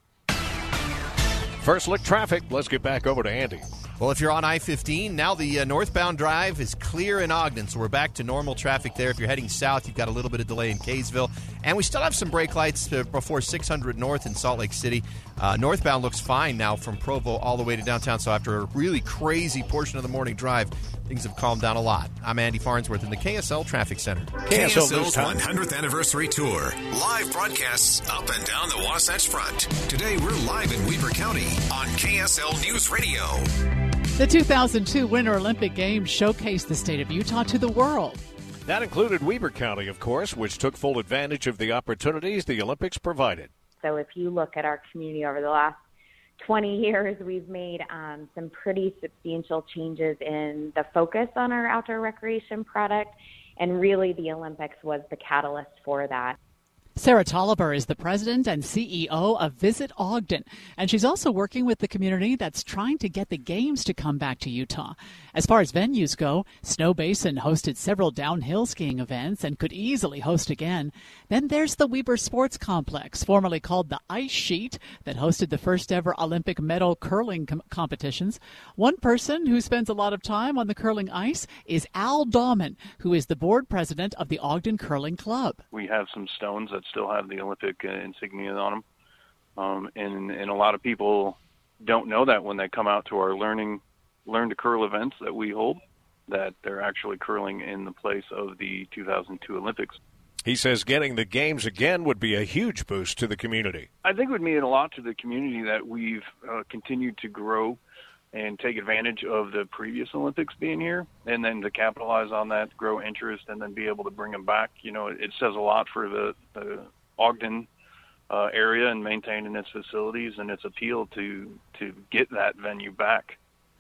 First look traffic. Let's get back over to Andy. Well, if you're on I-15, now the northbound drive is clear in Ogden, so we're back to normal traffic there. If you're heading south, you've got a little bit of delay in Kaysville. And we still have some brake lights before 600 North in Salt Lake City. Northbound looks fine now from Provo all the way to downtown, so after a really crazy portion of the morning drive, things have calmed down a lot. I'm Andy Farnsworth in the KSL Traffic Center. KSL's 100th Anniversary Tour. Live broadcasts up and down the Wasatch Front. Today, we're live in Weber County on KSL News Radio. The 2002 Winter Olympic Games showcased the state of Utah to the world. That included Weber County, of course, which took full advantage of the opportunities the Olympics provided. So if you look at our community over the last 20 years, we've made some pretty substantial changes in the focus on our outdoor recreation product, and really the Olympics was the catalyst for that. Sarah Tolliver is the president and CEO of Visit Ogden, and she's also working with the community that's trying to get the games to come back to Utah. As far as venues go, Snow Basin hosted several downhill skiing events and could easily host again. Then there's the Weber Sports Complex, formerly called the Ice Sheet, that hosted the first ever Olympic medal curling competitions. One person who spends a lot of time on the curling ice is Al Dahman, who is the board president of the Ogden Curling Club. We have some stones that still have the Olympic insignia on them, and a lot of people don't know that when they come out to our learn to curl events that we hold, that they're actually curling in the place of the 2002 Olympics. He says getting the games again would be a huge boost to the community. I think it would mean a lot to the community that we've continued to grow and take advantage of the previous Olympics being here, and then to capitalize on that, grow interest, and then be able to bring them back. You know, it says a lot for the Ogden area and maintaining its facilities and its appeal to get that venue back.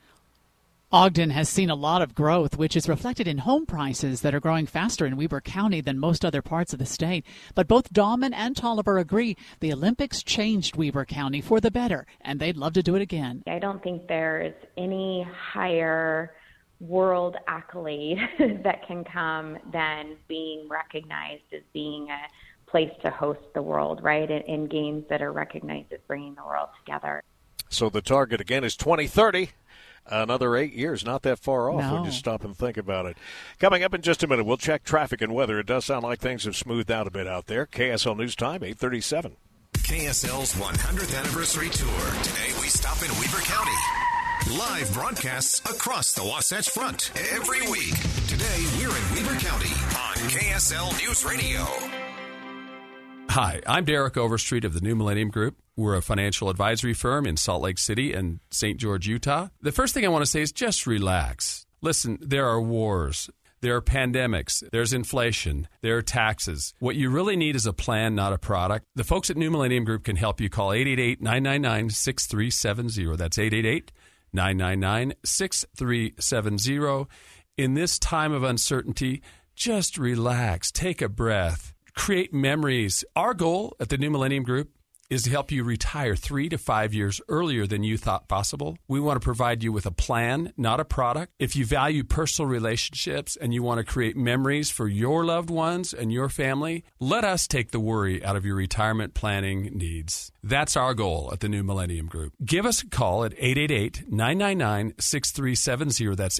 Ogden has seen a lot of growth, which is reflected in home prices that are growing faster in Weber County than most other parts of the state. But both Dahman and Tolliver agree the Olympics changed Weber County for the better, and they'd love to do it again. I don't think there's any higher world accolade that can come than being recognized as being a place to host the world, right, in games that are recognized as bringing the world together. So the target, again, is 2030. Another 8 years, not that far off when you No. stop and think about it. Coming up in just a minute, we'll check traffic and weather. It does sound like things have smoothed out a bit out there. KSL News Time, 8:37. KSL's 100th Anniversary Tour. Today we stop in Weber County. Live broadcasts across the Wasatch Front every week. Today we're in Weber County on KSL News Radio. Hi, I'm Derek Overstreet of the New Millennium Group. We're a financial advisory firm in Salt Lake City and St. George, Utah. The first thing I want to say is just relax. Listen, there are wars. There are pandemics. There's inflation. There are taxes. What you really need is a plan, not a product. The folks at New Millennium Group can help you. Call 888-999-6370. That's 888-999-6370. In this time of uncertainty, just relax. Take a breath. Create memories. Our goal at the New Millennium Group is to help you retire 3 to 5 years earlier than you thought possible. We want to provide you with a plan, not a product. If you value personal relationships and you want to create memories for your loved ones and your family, let us take the worry out of your retirement planning needs. That's our goal at the New Millennium Group. Give us a call at 888-999-6370. That's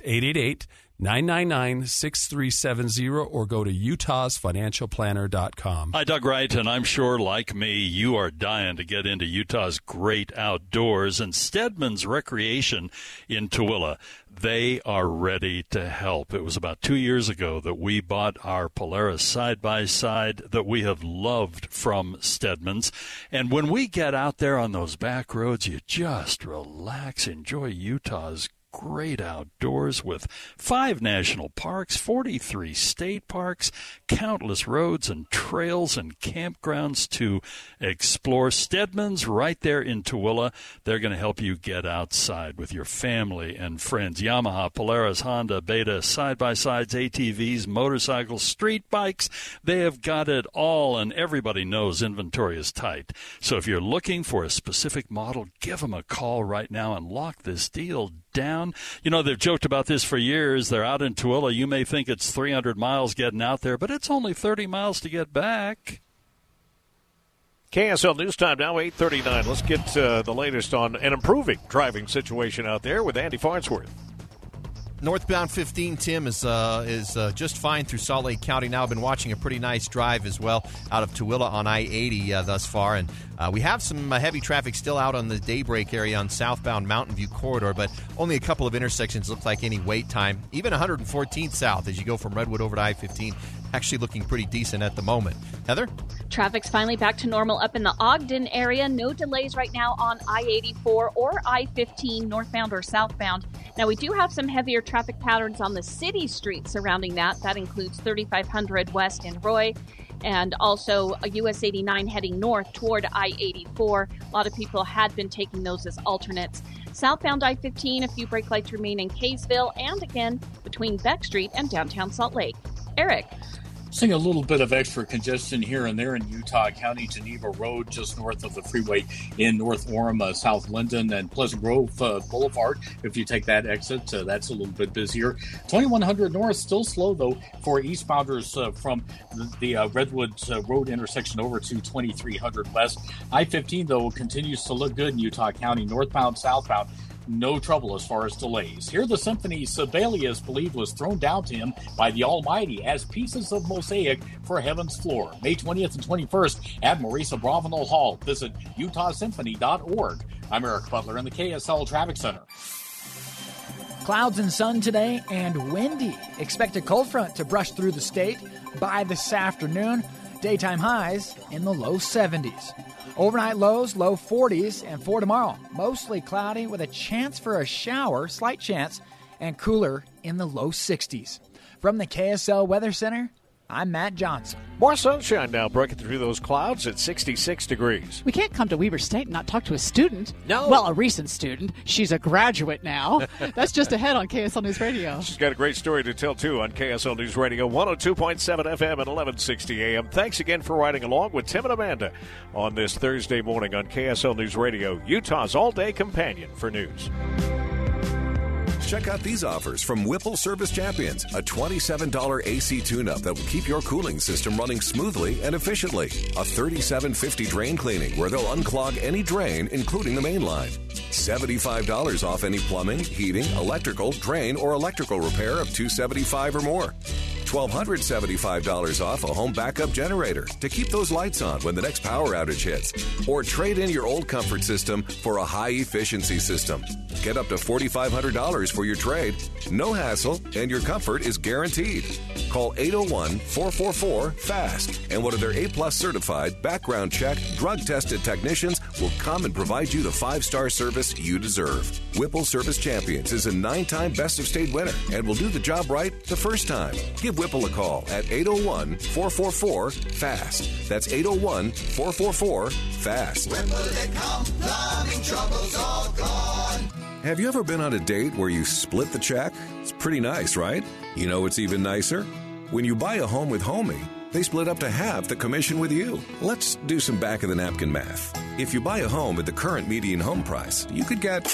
888-999-6370, or go to utahsfinancialplanner.com. Hi, Doug Wright, and I'm sure, like me, you are dying to get into Utah's great outdoors, and Stedman's Recreation in Tooele. They are ready to help. It was about 2 years ago that we bought our Polaris side-by-side that we have loved from Stedman's. And when we get out there on those back roads, you just relax, enjoy Utah's great outdoors with 5 national parks, 43 state parks, countless roads and trails and campgrounds to explore. Stedman's right there in Tooele. They're going to help you get outside with your family and friends. Yamaha, Polaris, Honda, Beta, side-by-sides, ATVs, motorcycles, street bikes. They have got it all, and everybody knows inventory is tight. So if you're looking for a specific model, give them a call right now and lock this deal down. You know, they've joked about this for years. They're out in Tooele. You may think it's 300 miles getting out there, but it's only 30 miles to get back. KSL News Time now, 8:39. Let's get the latest on an improving driving situation out there with Andy Farnsworth. Northbound 15, Tim, is just fine through Salt Lake County now. I've been watching a pretty nice drive as well out of Tooele on I-80 thus far. And we have some heavy traffic still out on the Daybreak area on southbound Mountain View Corridor, but only a couple of intersections look like any wait time. Even 114th South as you go from Redwood over to I-15, actually looking pretty decent at the moment. Heather? Traffic's finally back to normal up in the Ogden area. No delays right now on I-84 or I-15 northbound or southbound. Now, we do have some heavier traffic patterns on the city streets surrounding that. That includes 3500 West in Roy, and also a US 89 heading north toward I-84. A lot of people had been taking those as alternates. Southbound I-15, a few brake lights remain in Kaysville, and again between Beck Street and downtown Salt Lake. Eric. Seeing a little bit of extra congestion here and there in Utah County. Geneva Road just north of the freeway in North Orem, South Linden, and Pleasant Grove Boulevard. If you take that exit, that's a little bit busier. 2100 North, still slow, though, for eastbounders from the Redwood Road intersection over to 2300 West. I-15, though, continues to look good in Utah County, northbound, southbound. No trouble as far as delays. Here, the symphony Sibelius believed was thrown down to him by the Almighty as pieces of mosaic for Heaven's Floor. May 20th and 21st at Maurice Abravanel Hall. Visit utahsymphony.org. I'm Eric Butler in the KSL Traffic Center. Clouds and sun today and windy. Expect a cold front to brush through the state by this afternoon. Daytime highs in the low 70s. Overnight lows, low 40s, and for tomorrow, mostly cloudy with a chance for a shower, slight chance, and cooler in the low 60s. From the KSL Weather Center, I'm Matt Johnson. More sunshine now breaking through those clouds at 66 degrees. We can't come to Weber State and not talk to a student. No. Well, a recent student. She's a graduate now. That's just ahead on KSL News Radio. She's got a great story to tell, too, on KSL News Radio, 102.7 FM and 1160 AM. Thanks again for riding along with Tim and Amanda on this Thursday morning on KSL News Radio, Utah's all-day companion for news. Check out these offers from Whipple Service Champions. A $27 AC tune-up that will keep your cooling system running smoothly and efficiently. A $37.50 drain cleaning where they'll unclog any drain, including the main line. $75 off any plumbing, heating, electrical, drain, or electrical repair of $275 or more. $1,275 off a home backup generator to keep those lights on when the next power outage hits. Or trade in your old comfort system for a high-efficiency system. Get up to $4,500 for your trade. No hassle, and your comfort is guaranteed. Call 801-444-FAST, and one of their A-plus certified, background check, drug-tested technicians will come and provide you the 5-star service you deserve. Whipple Service Champions is a 9-time Best of State winner and will do the job right the first time. Give Whipple a call at 801-444-FAST. That's 801-444-FAST. Whipple they come, plumbing troubles all gone. Have you ever been on a date where you split the check? It's pretty nice, right? You know what's even nicer? When you buy a home with Homey, they split up to half the commission with you. Let's do some back-of-the-napkin math. If you buy a home at the current median home price, you could get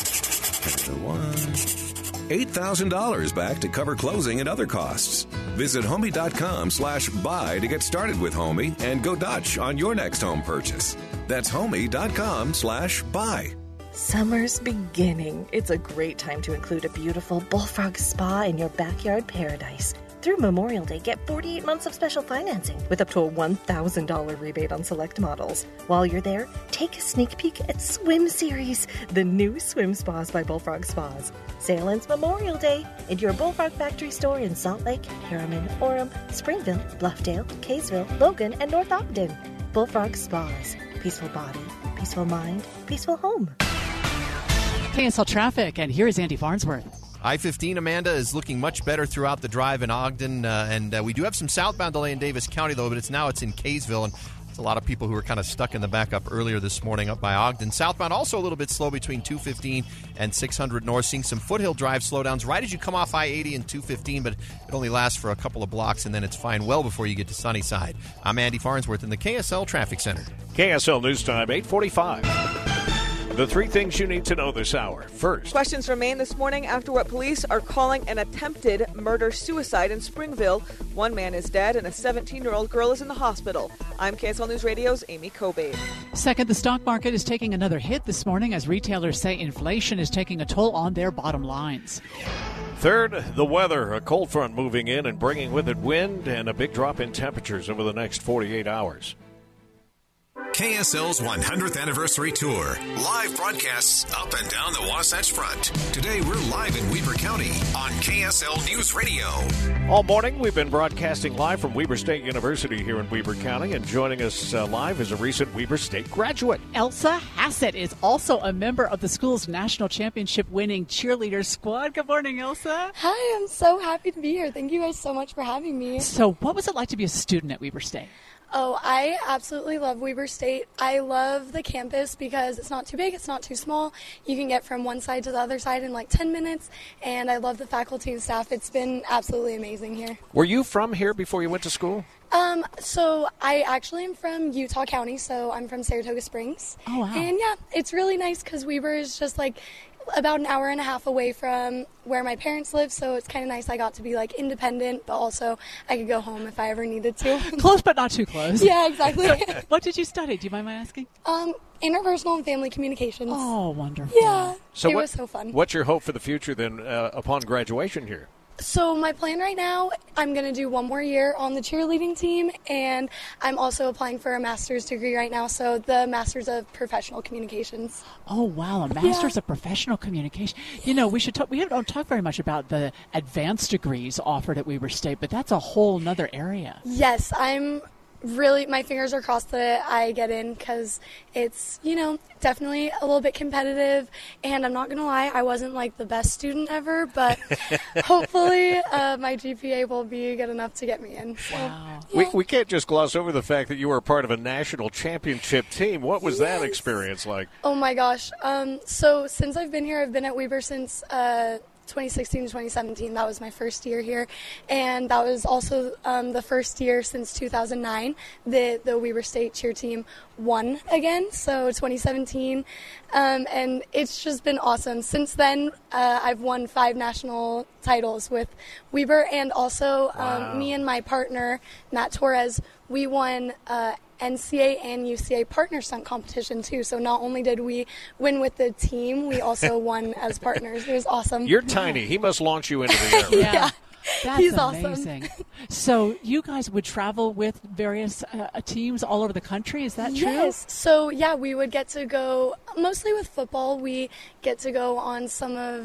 $8,000 back to cover closing and other costs. Visit Homey.com/buy to get started with Homey and go Dutch on your next home purchase. That's Homey.com/buy. Summer's beginning. It's a great time to include a beautiful Bullfrog Spa in your backyard paradise. Through Memorial Day, get 48 months of special financing with up to a $1,000 rebate on select models. While you're there, take a sneak peek at Swim Series, the new swim spas by Bullfrog Spas. Sale ends Memorial Day at your Bullfrog Factory store in Salt Lake, Harriman, Orem, Springville, Bluffdale, Kaysville, Logan, and North Ogden. Bullfrog Spas. Peaceful body, peaceful mind, peaceful home. KSL traffic, and here is Andy Farnsworth. I-15, Amanda, is looking much better throughout the drive in Ogden, and we do have some southbound delay in Davis County, though, but it's in Kaysville, and there's a lot of people who were kind of stuck in the backup earlier this morning up by Ogden. Southbound also a little bit slow between 215 and 600 North, seeing some Foothill Drive slowdowns right as you come off I-80 and 215, but it only lasts for a couple of blocks, and then it's fine well before you get to Sunnyside. I'm Andy Farnsworth in the KSL Traffic Center. KSL News Time, 8:45. The three things you need to know this hour. First, questions remain this morning after what police are calling an attempted murder-suicide in Springville. One man is dead and a 17-year-old girl is in the hospital. I'm KSL News Radio's Amy Kobe. Second, the stock market is taking another hit this morning as retailers say inflation is taking a toll on their bottom lines. Third, the weather. A cold front moving in and bringing with it wind and a big drop in temperatures over the next 48 hours. KSL's 100th Anniversary Tour. Live broadcasts up and down the Wasatch Front. Today we're live in Weber County on KSL News Radio. All morning we've been broadcasting live from Weber State University here in Weber County, and joining us live is a recent Weber State graduate. Elsa Hassett is also a member of the school's national championship winning cheerleader squad. Good morning, Elsa. Hi, I'm so happy to be here. Thank you guys so much for having me. So what was it like to be a student at Weber State? Oh, I absolutely love Weber State. I love the campus because it's not too big, it's not too small. You can get from one side to the other side in like 10 minutes, and I love the faculty and staff. It's been absolutely amazing here. Were you from here before you went to school? So I actually am from Utah County, so I'm from Saratoga Springs. Oh, wow. And yeah, it's really nice because Weber is just like about an hour and a half away from where my parents live, so it's kind of nice. I got to be like independent, but also I could go home if I ever needed to. Close but not too close. Yeah, exactly. What did you study? Do you mind my asking? Interpersonal and family communications. Oh, wonderful. Yeah, it was so fun. What's your hope for the future then upon graduation here? So my plan right now, I'm going to do one more year on the cheerleading team, and I'm also applying for a master's degree right now, so the Master's of Professional Communications. Oh, wow, a Master's of Professional Communication. You know, we don't talk very much about the advanced degrees offered at Weber State, but that's a whole nother area. Yes, I'm really, my fingers are crossed that I get in because it's, definitely a little bit competitive. And I'm not going to lie, I wasn't like the best student ever, but hopefully my GPA will be good enough to get me in. So, wow. Yeah. We can't just gloss over the fact that you were part of a national championship team. What was that experience like? Oh my gosh. So since I've been here, I've been at Weber since 2016 to 2017. That was my first year here, and that was also the first year since 2009 the Weber State cheer team won again, so 2017, and it's just been awesome. Since then, I've won 5 national titles with Weber, and also me and my partner, Matt Torres, we won NCA and UCA partner stunt competition too. So not only did we win with the team, we also won as partners. It was awesome. You're tiny. He must launch you into the air. Right? Yeah. That's He's amazing. Awesome. So you guys would travel with various teams all over the country. Is that true? Yes. So yeah, we would get to go mostly with football. We get to go on some of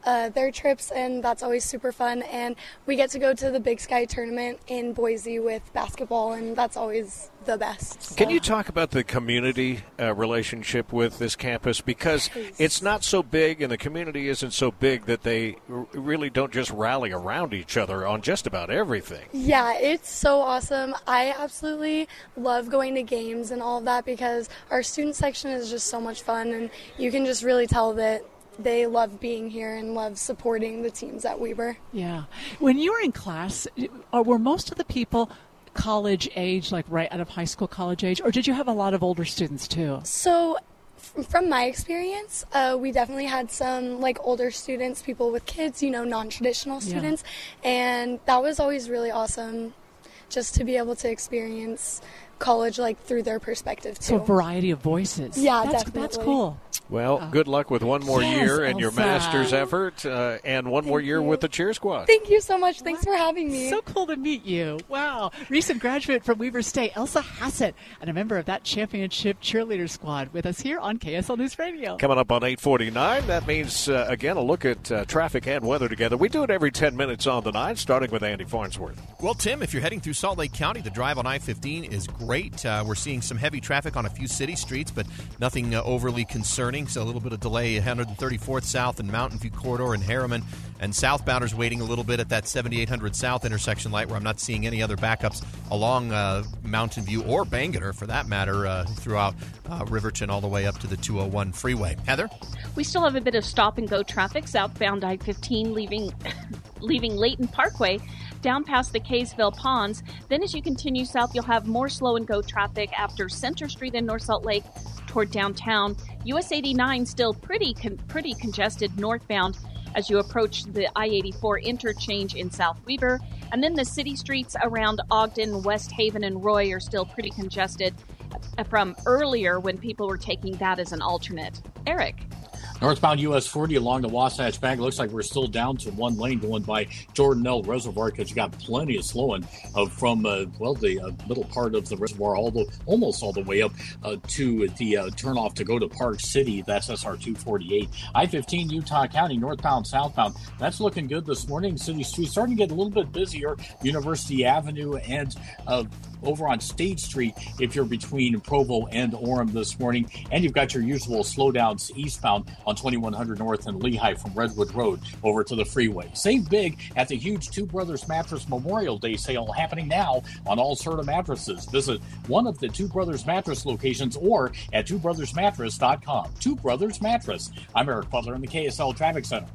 their trips, and that's always super fun. And we get to go to the Big Sky tournament in Boise with basketball, and that's always the best. Can you talk about the community relationship with this campus? Because it's not so big and the community isn't so big that they really don't just rally around each other on just about everything. Yeah, it's so awesome. I absolutely love going to games and all of that because our student section is just so much fun, and you can just really tell that they love being here and love supporting the teams at Weber. Yeah. When you were in class, were most of the people college age, like right out of high school, college age, or did you have a lot of older students too? So from my experience, we definitely had some like older students, people with kids, non-traditional students, and that was always really awesome just to be able to experience college like through their perspective too. So a variety of voices. Yeah, definitely. That's cool. Well, good luck with one more year in your master's effort and one more year with the cheer squad. Thank you so much. Thanks for having me. So cool to meet you. Wow. Recent graduate from Weber State, Elsa Hassett, and a member of that championship cheerleader squad with us here on KSL News Radio. Coming up on 8:49, that means, again, a look at traffic and weather together. We do it every 10 minutes on the 9, starting with Andy Farnsworth. Well, Tim, if you're heading through Salt Lake County, the drive on I-15 is great. We're seeing some heavy traffic on a few city streets, but nothing overly concerning. So a little bit of delay, 134th South and Mountain View Corridor in Harriman. And southbounders waiting a little bit at that 7800 South intersection light, where I'm not seeing any other backups along Mountain View or Bangerter, for that matter, throughout Riverton all the way up to the 201 freeway. Heather? We still have a bit of stop-and-go traffic southbound I-15 leaving Layton Parkway down past the Kaysville Ponds. Then as you continue south, you'll have more slow-and-go traffic after Center Street in North Salt Lake toward downtown. US 89 still pretty congested northbound as you approach the I-84 interchange in South Weber. And then the city streets around Ogden, West Haven, and Roy are still pretty congested from earlier when people were taking that as an alternate. Eric? Northbound US 40 along the Wasatch Bank. Looks like we're still down to one lane going by Jordanelle Reservoir because you got plenty of slowing from the middle part of the reservoir almost all the way up to the turnoff to go to Park City. That's SR 248. I-15 Utah County northbound southbound. That's looking good this morning. City Street starting to get a little bit busier. University Avenue and over on State Street if you're between Provo and Orem this morning. And you've got your usual slowdowns eastbound on 2100 North and Lehigh from Redwood Road over to the freeway. Save big at the huge Two Brothers Mattress Memorial Day sale happening now on all Serta mattresses. Visit one of the Two Brothers Mattress locations or at twobrothersmattress.com. Two Brothers Mattress. I'm Eric Butler in the KSL Traffic Center.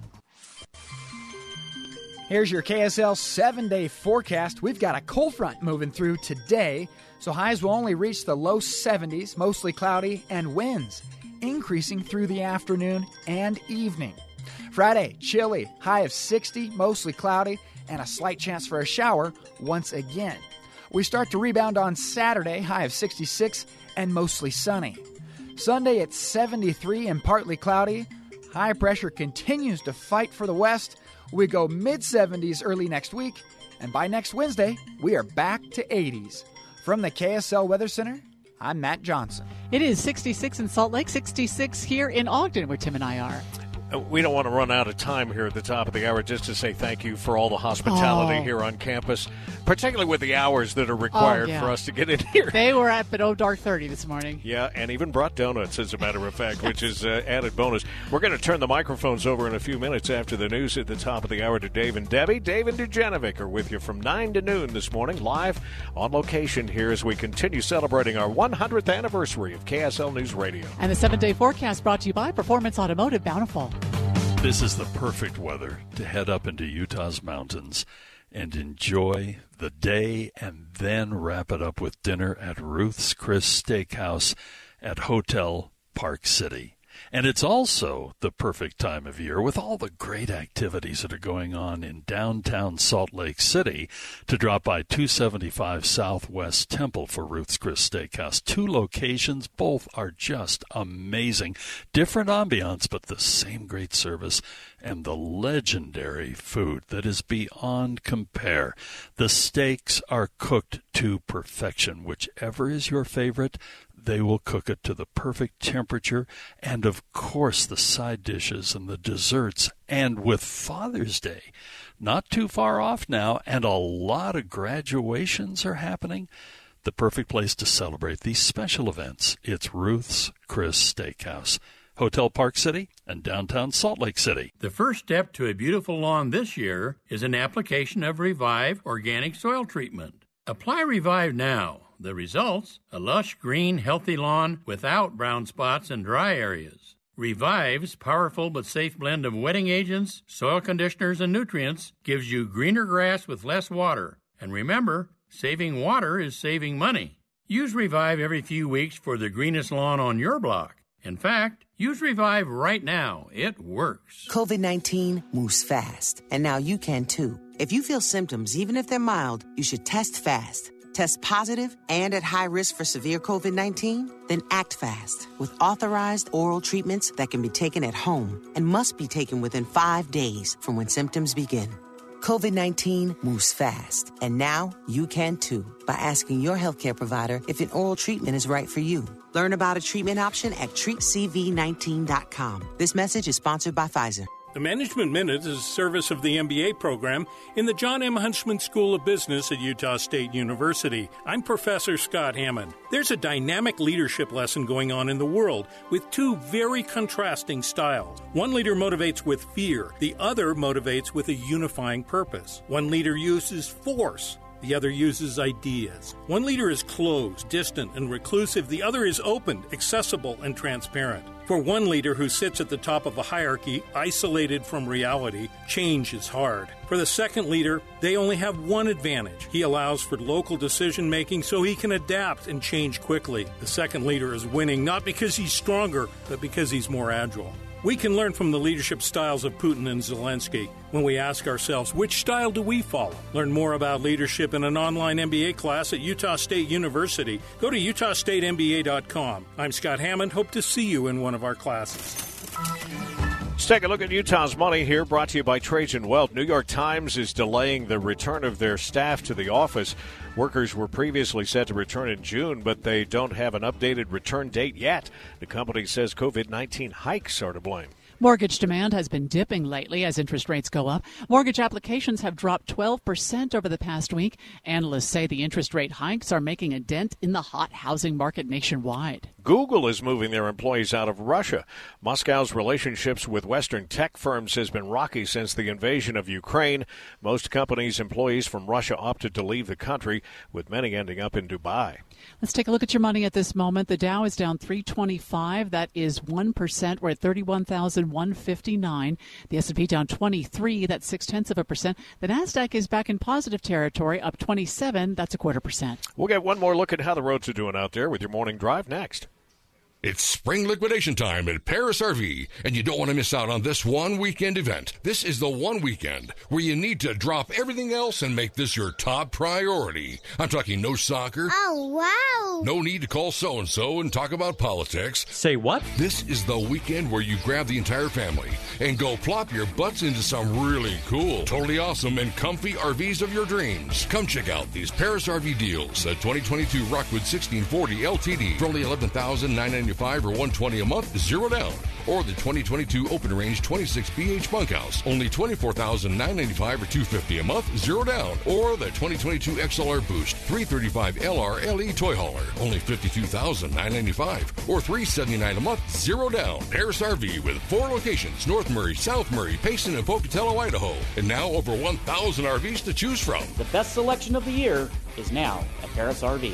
Here's your KSL 7-day forecast. We've got a cold front moving through today, so highs will only reach the low 70s, mostly cloudy, and winds increasing through the afternoon and evening. Friday, chilly, high of 60, mostly cloudy, and a slight chance for a shower once again. We start to rebound on Saturday, high of 66 and mostly sunny. Sunday at 73 and partly cloudy. High pressure continues to fight for the west. We go mid-70s early next week, and by next Wednesday, we are back to 80s. From the KSL Weather Center, I'm Matt Johnson. It is 66 in Salt Lake, 66 here in Ogden, where Tim and I are. We don't want to run out of time here at the top of the hour just to say thank you for all the hospitality here on campus, particularly with the hours that are required for us to get in here. They were at below dark 30 this morning. Yeah, and even brought donuts, as a matter of fact, which is added bonus. We're going to turn the microphones over in a few minutes after the news at the top of the hour to Dave and Debbie. Dave and Dujanovic are with you from 9 to noon this morning, live on location here as we continue celebrating our 100th anniversary of KSL News Radio. And the 7-day forecast brought to you by Performance Automotive Bountiful. This is the perfect weather to head up into Utah's mountains and enjoy the day and then wrap it up with dinner at Ruth's Chris Steakhouse at Hotel Park City. And it's also the perfect time of year with all the great activities that are going on in downtown Salt Lake City to drop by 275 Southwest Temple for Ruth's Chris Steakhouse. 2 locations, both are just amazing. Different ambiance, but the same great service and the legendary food that is beyond compare. The steaks are cooked to perfection. Whichever is your favorite, They will cook it to the perfect temperature, and of course the side dishes and the desserts. And with Father's Day not too far off now, and a lot of graduations are happening, the perfect place to celebrate these special events. It's Ruth's Chris Steakhouse, Hotel Park City and downtown Salt Lake City. The first step to a beautiful lawn this year is an application of Revive Organic Soil Treatment. Apply Revive now. The results, a lush, green, healthy lawn without brown spots and dry areas. Revive's powerful but safe blend of wetting agents, soil conditioners, and nutrients gives you greener grass with less water. And remember, saving water is saving money. Use Revive every few weeks for the greenest lawn on your block. In fact, use Revive right now. It works. COVID-19 moves fast, and now you can too. If you feel symptoms, even if they're mild, you should test fast. Test positive and at high risk for severe COVID-19? Then act fast with authorized oral treatments that can be taken at home and must be taken within 5 days from when symptoms begin. COVID-19 moves fast, and now you can too by asking your healthcare provider if an oral treatment is right for you. Learn about a treatment option at treatcv19.com. This message is sponsored by Pfizer. The Management Minute is a service of the MBA program in the John M. Huntsman School of Business at Utah State University. I'm Professor Scott Hammond. There's a dynamic leadership lesson going on in the world with two very contrasting styles. One leader motivates with fear. The other motivates with a unifying purpose. One leader uses force. The other uses ideas. One leader is closed, distant, and reclusive. The other is open, accessible, and transparent. For one leader who sits at the top of a hierarchy, isolated from reality, change is hard. For the second leader, they only have one advantage. He allows for local decision-making so he can adapt and change quickly. The second leader is winning not because he's stronger, but because he's more agile. We can learn from the leadership styles of Putin and Zelensky when we ask ourselves, which style do we follow? Learn more about leadership in an online MBA class at Utah State University. Go to utahstatemba.com. I'm Scott Hammond. Hope to see you in one of our classes. Let's take a look at Utah's money here, brought to you by Trajan Wealth. New York Times is delaying the return of their staff to the office. Workers were previously set to return in June, but they don't have an updated return date yet. The company says COVID-19 hikes are to blame. Mortgage demand has been dipping lately as interest rates go up. Mortgage applications have dropped 12% over the past week. Analysts say the interest rate hikes are making a dent in the hot housing market nationwide. Google is moving their employees out of Russia. Moscow's relationships with Western tech firms has been rocky since the invasion of Ukraine. Most companies' employees from Russia opted to leave the country, with many ending up in Dubai. Let's take a look at your money at this moment. The Dow is down 325. That is 1%. We're at 31,159. The S&P down 23. That's 0.6%. The Nasdaq is back in positive territory, up 27. That's 0.25%. We'll get one more look at how the roads are doing out there with your morning drive next. It's spring liquidation time at Paris RV, and you don't want to miss out on this one weekend event. This is the one weekend where you need to drop everything else and make this your top priority. I'm talking no soccer. Oh, wow. No need to call so-and-so and talk about politics. Say what? This is the weekend where you grab the entire family and go plop your butts into some really cool, totally awesome, and comfy RVs of your dreams. Come check out these Paris RV deals. A 2022 Rockwood 1640 LTD for only $11,995 or $120 a month, zero down. Or the 2022 Open Range 26 BH Bunkhouse, only $24,995 or $250 a month, zero down. Or the 2022 XLR Boost 335 LR LE Toy Hauler, only $52,995 or $379 a month, zero down. Paris RV with 4 locations: North Murray, South Murray, Payson, and Pocatello, Idaho. And now over 1,000 RVs to choose from. The best selection of the year is now at Paris RV.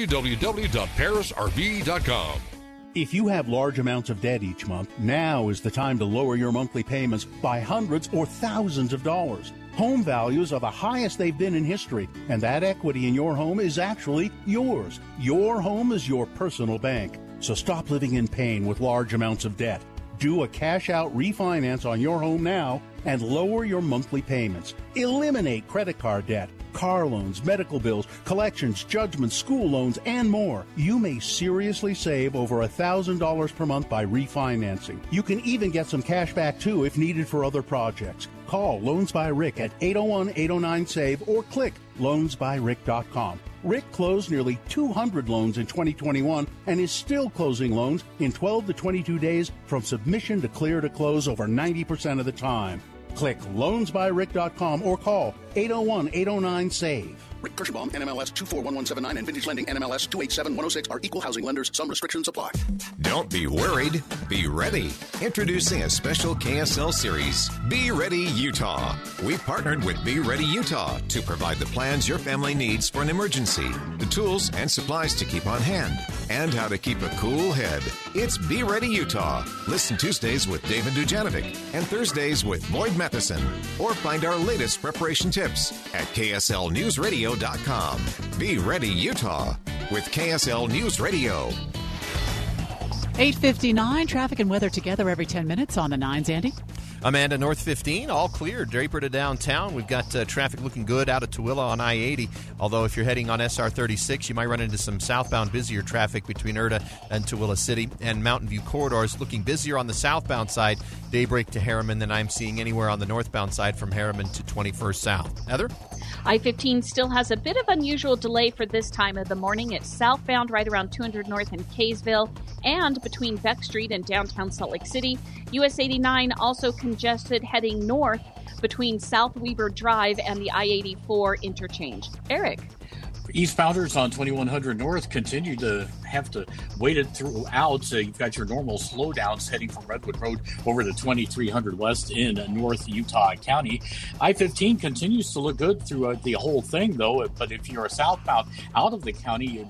www.parisrv.com. If you have large amounts of debt each month, now is the time to lower your monthly payments by hundreds or thousands of dollars. Home values are the highest they've been in history, and that equity in your home is actually yours. Your home is your personal bank. So stop living in pain with large amounts of debt. Do a cash-out refinance on your home now and lower your monthly payments. Eliminate credit card debt, car loans, medical bills, collections, judgments, school loans, and more. You may seriously save over $1,000 per month by refinancing. You can even get some cash back, too, if needed for other projects. Call Loans by Rick at 801-809-SAVE or click loansbyrick.com. Rick closed nearly 200 loans in 2021 and is still closing loans in 12 to 22 days from submission to clear to close over 90% of the time. Click loansbyrick.com or call 801-809-SAVE. Rick Kirschenbaum, NMLS 241179 and Vintage Lending, NMLS 287106 are equal housing lenders. Some restrictions apply. Don't be worried. Be ready. Introducing a special KSL series, Be Ready Utah. We've partnered with Be Ready Utah to provide the plans your family needs for an emergency, the tools and supplies to keep on hand, and how to keep a cool head. It's Be Ready Utah. Listen Tuesdays with David Dujanovic and Thursdays with Boyd Matheson. Or find our latest preparation tips at KSLNewsRadio.com. Be Ready Utah with KSL News Radio. 8:59, traffic and weather together every 10 minutes on the 9s, Andy. Amanda, North 15, all clear. Draper to downtown. We've got traffic looking good out of Tooele on I-80. Although if you're heading on SR 36, you might run into some southbound busier traffic between Erta and Tooele City. And Mountain View corridors looking busier on the southbound side, Daybreak to Harriman, than I'm seeing anywhere on the northbound side from Harriman to 21st South. Heather? I-15 still has a bit of unusual delay for this time of the morning. It's southbound right around 200 North in Kaysville and between Beck Street and downtown Salt Lake City. US 89 also congested heading north between South Weber Drive and the I-84 interchange. Eric? Eastbounders on 2100 North continue to have to wait it throughout. So you've got your normal slowdowns heading from Redwood Road over to 2300 West in North Utah County. I-15 continues to look good throughout the whole thing, though. But if you're southbound out of the county, you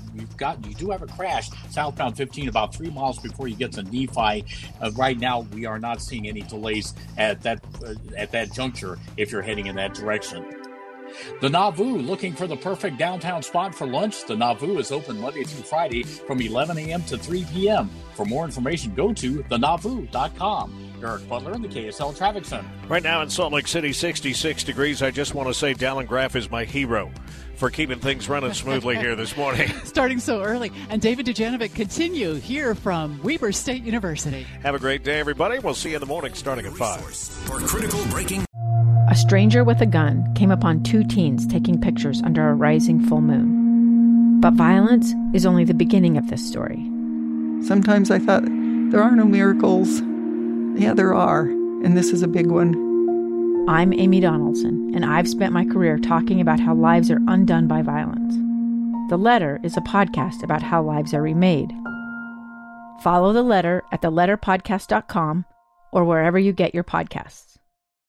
do have a crash southbound 15 about 3 miles before you get to Nephi. Right now, we are not seeing any delays at that juncture if you're heading in that direction. The Nauvoo, looking for the perfect downtown spot for lunch? The Nauvoo is open Monday through Friday from 11 a.m. to 3 p.m. For more information, go to thenauvoo.com. Eric Butler in the KSL Traffic Center. Right now in Salt Lake City, 66 degrees. I just want to say Dallin Graff is my hero for keeping things running smoothly here this morning. Starting so early. And David Dujanovic continue here from Weber State University. Have a great day, everybody. We'll see you in the morning starting at 5. For critical breaking. A stranger with a gun came upon 2 teens taking pictures under a rising full moon. But violence is only the beginning of this story. Sometimes I thought, there are no miracles. Yeah, there are, and this is a big one. I'm Amy Donaldson, and I've spent my career talking about how lives are undone by violence. The Letter is a podcast about how lives are remade. Follow The Letter at theletterpodcast.com or wherever you get your podcasts.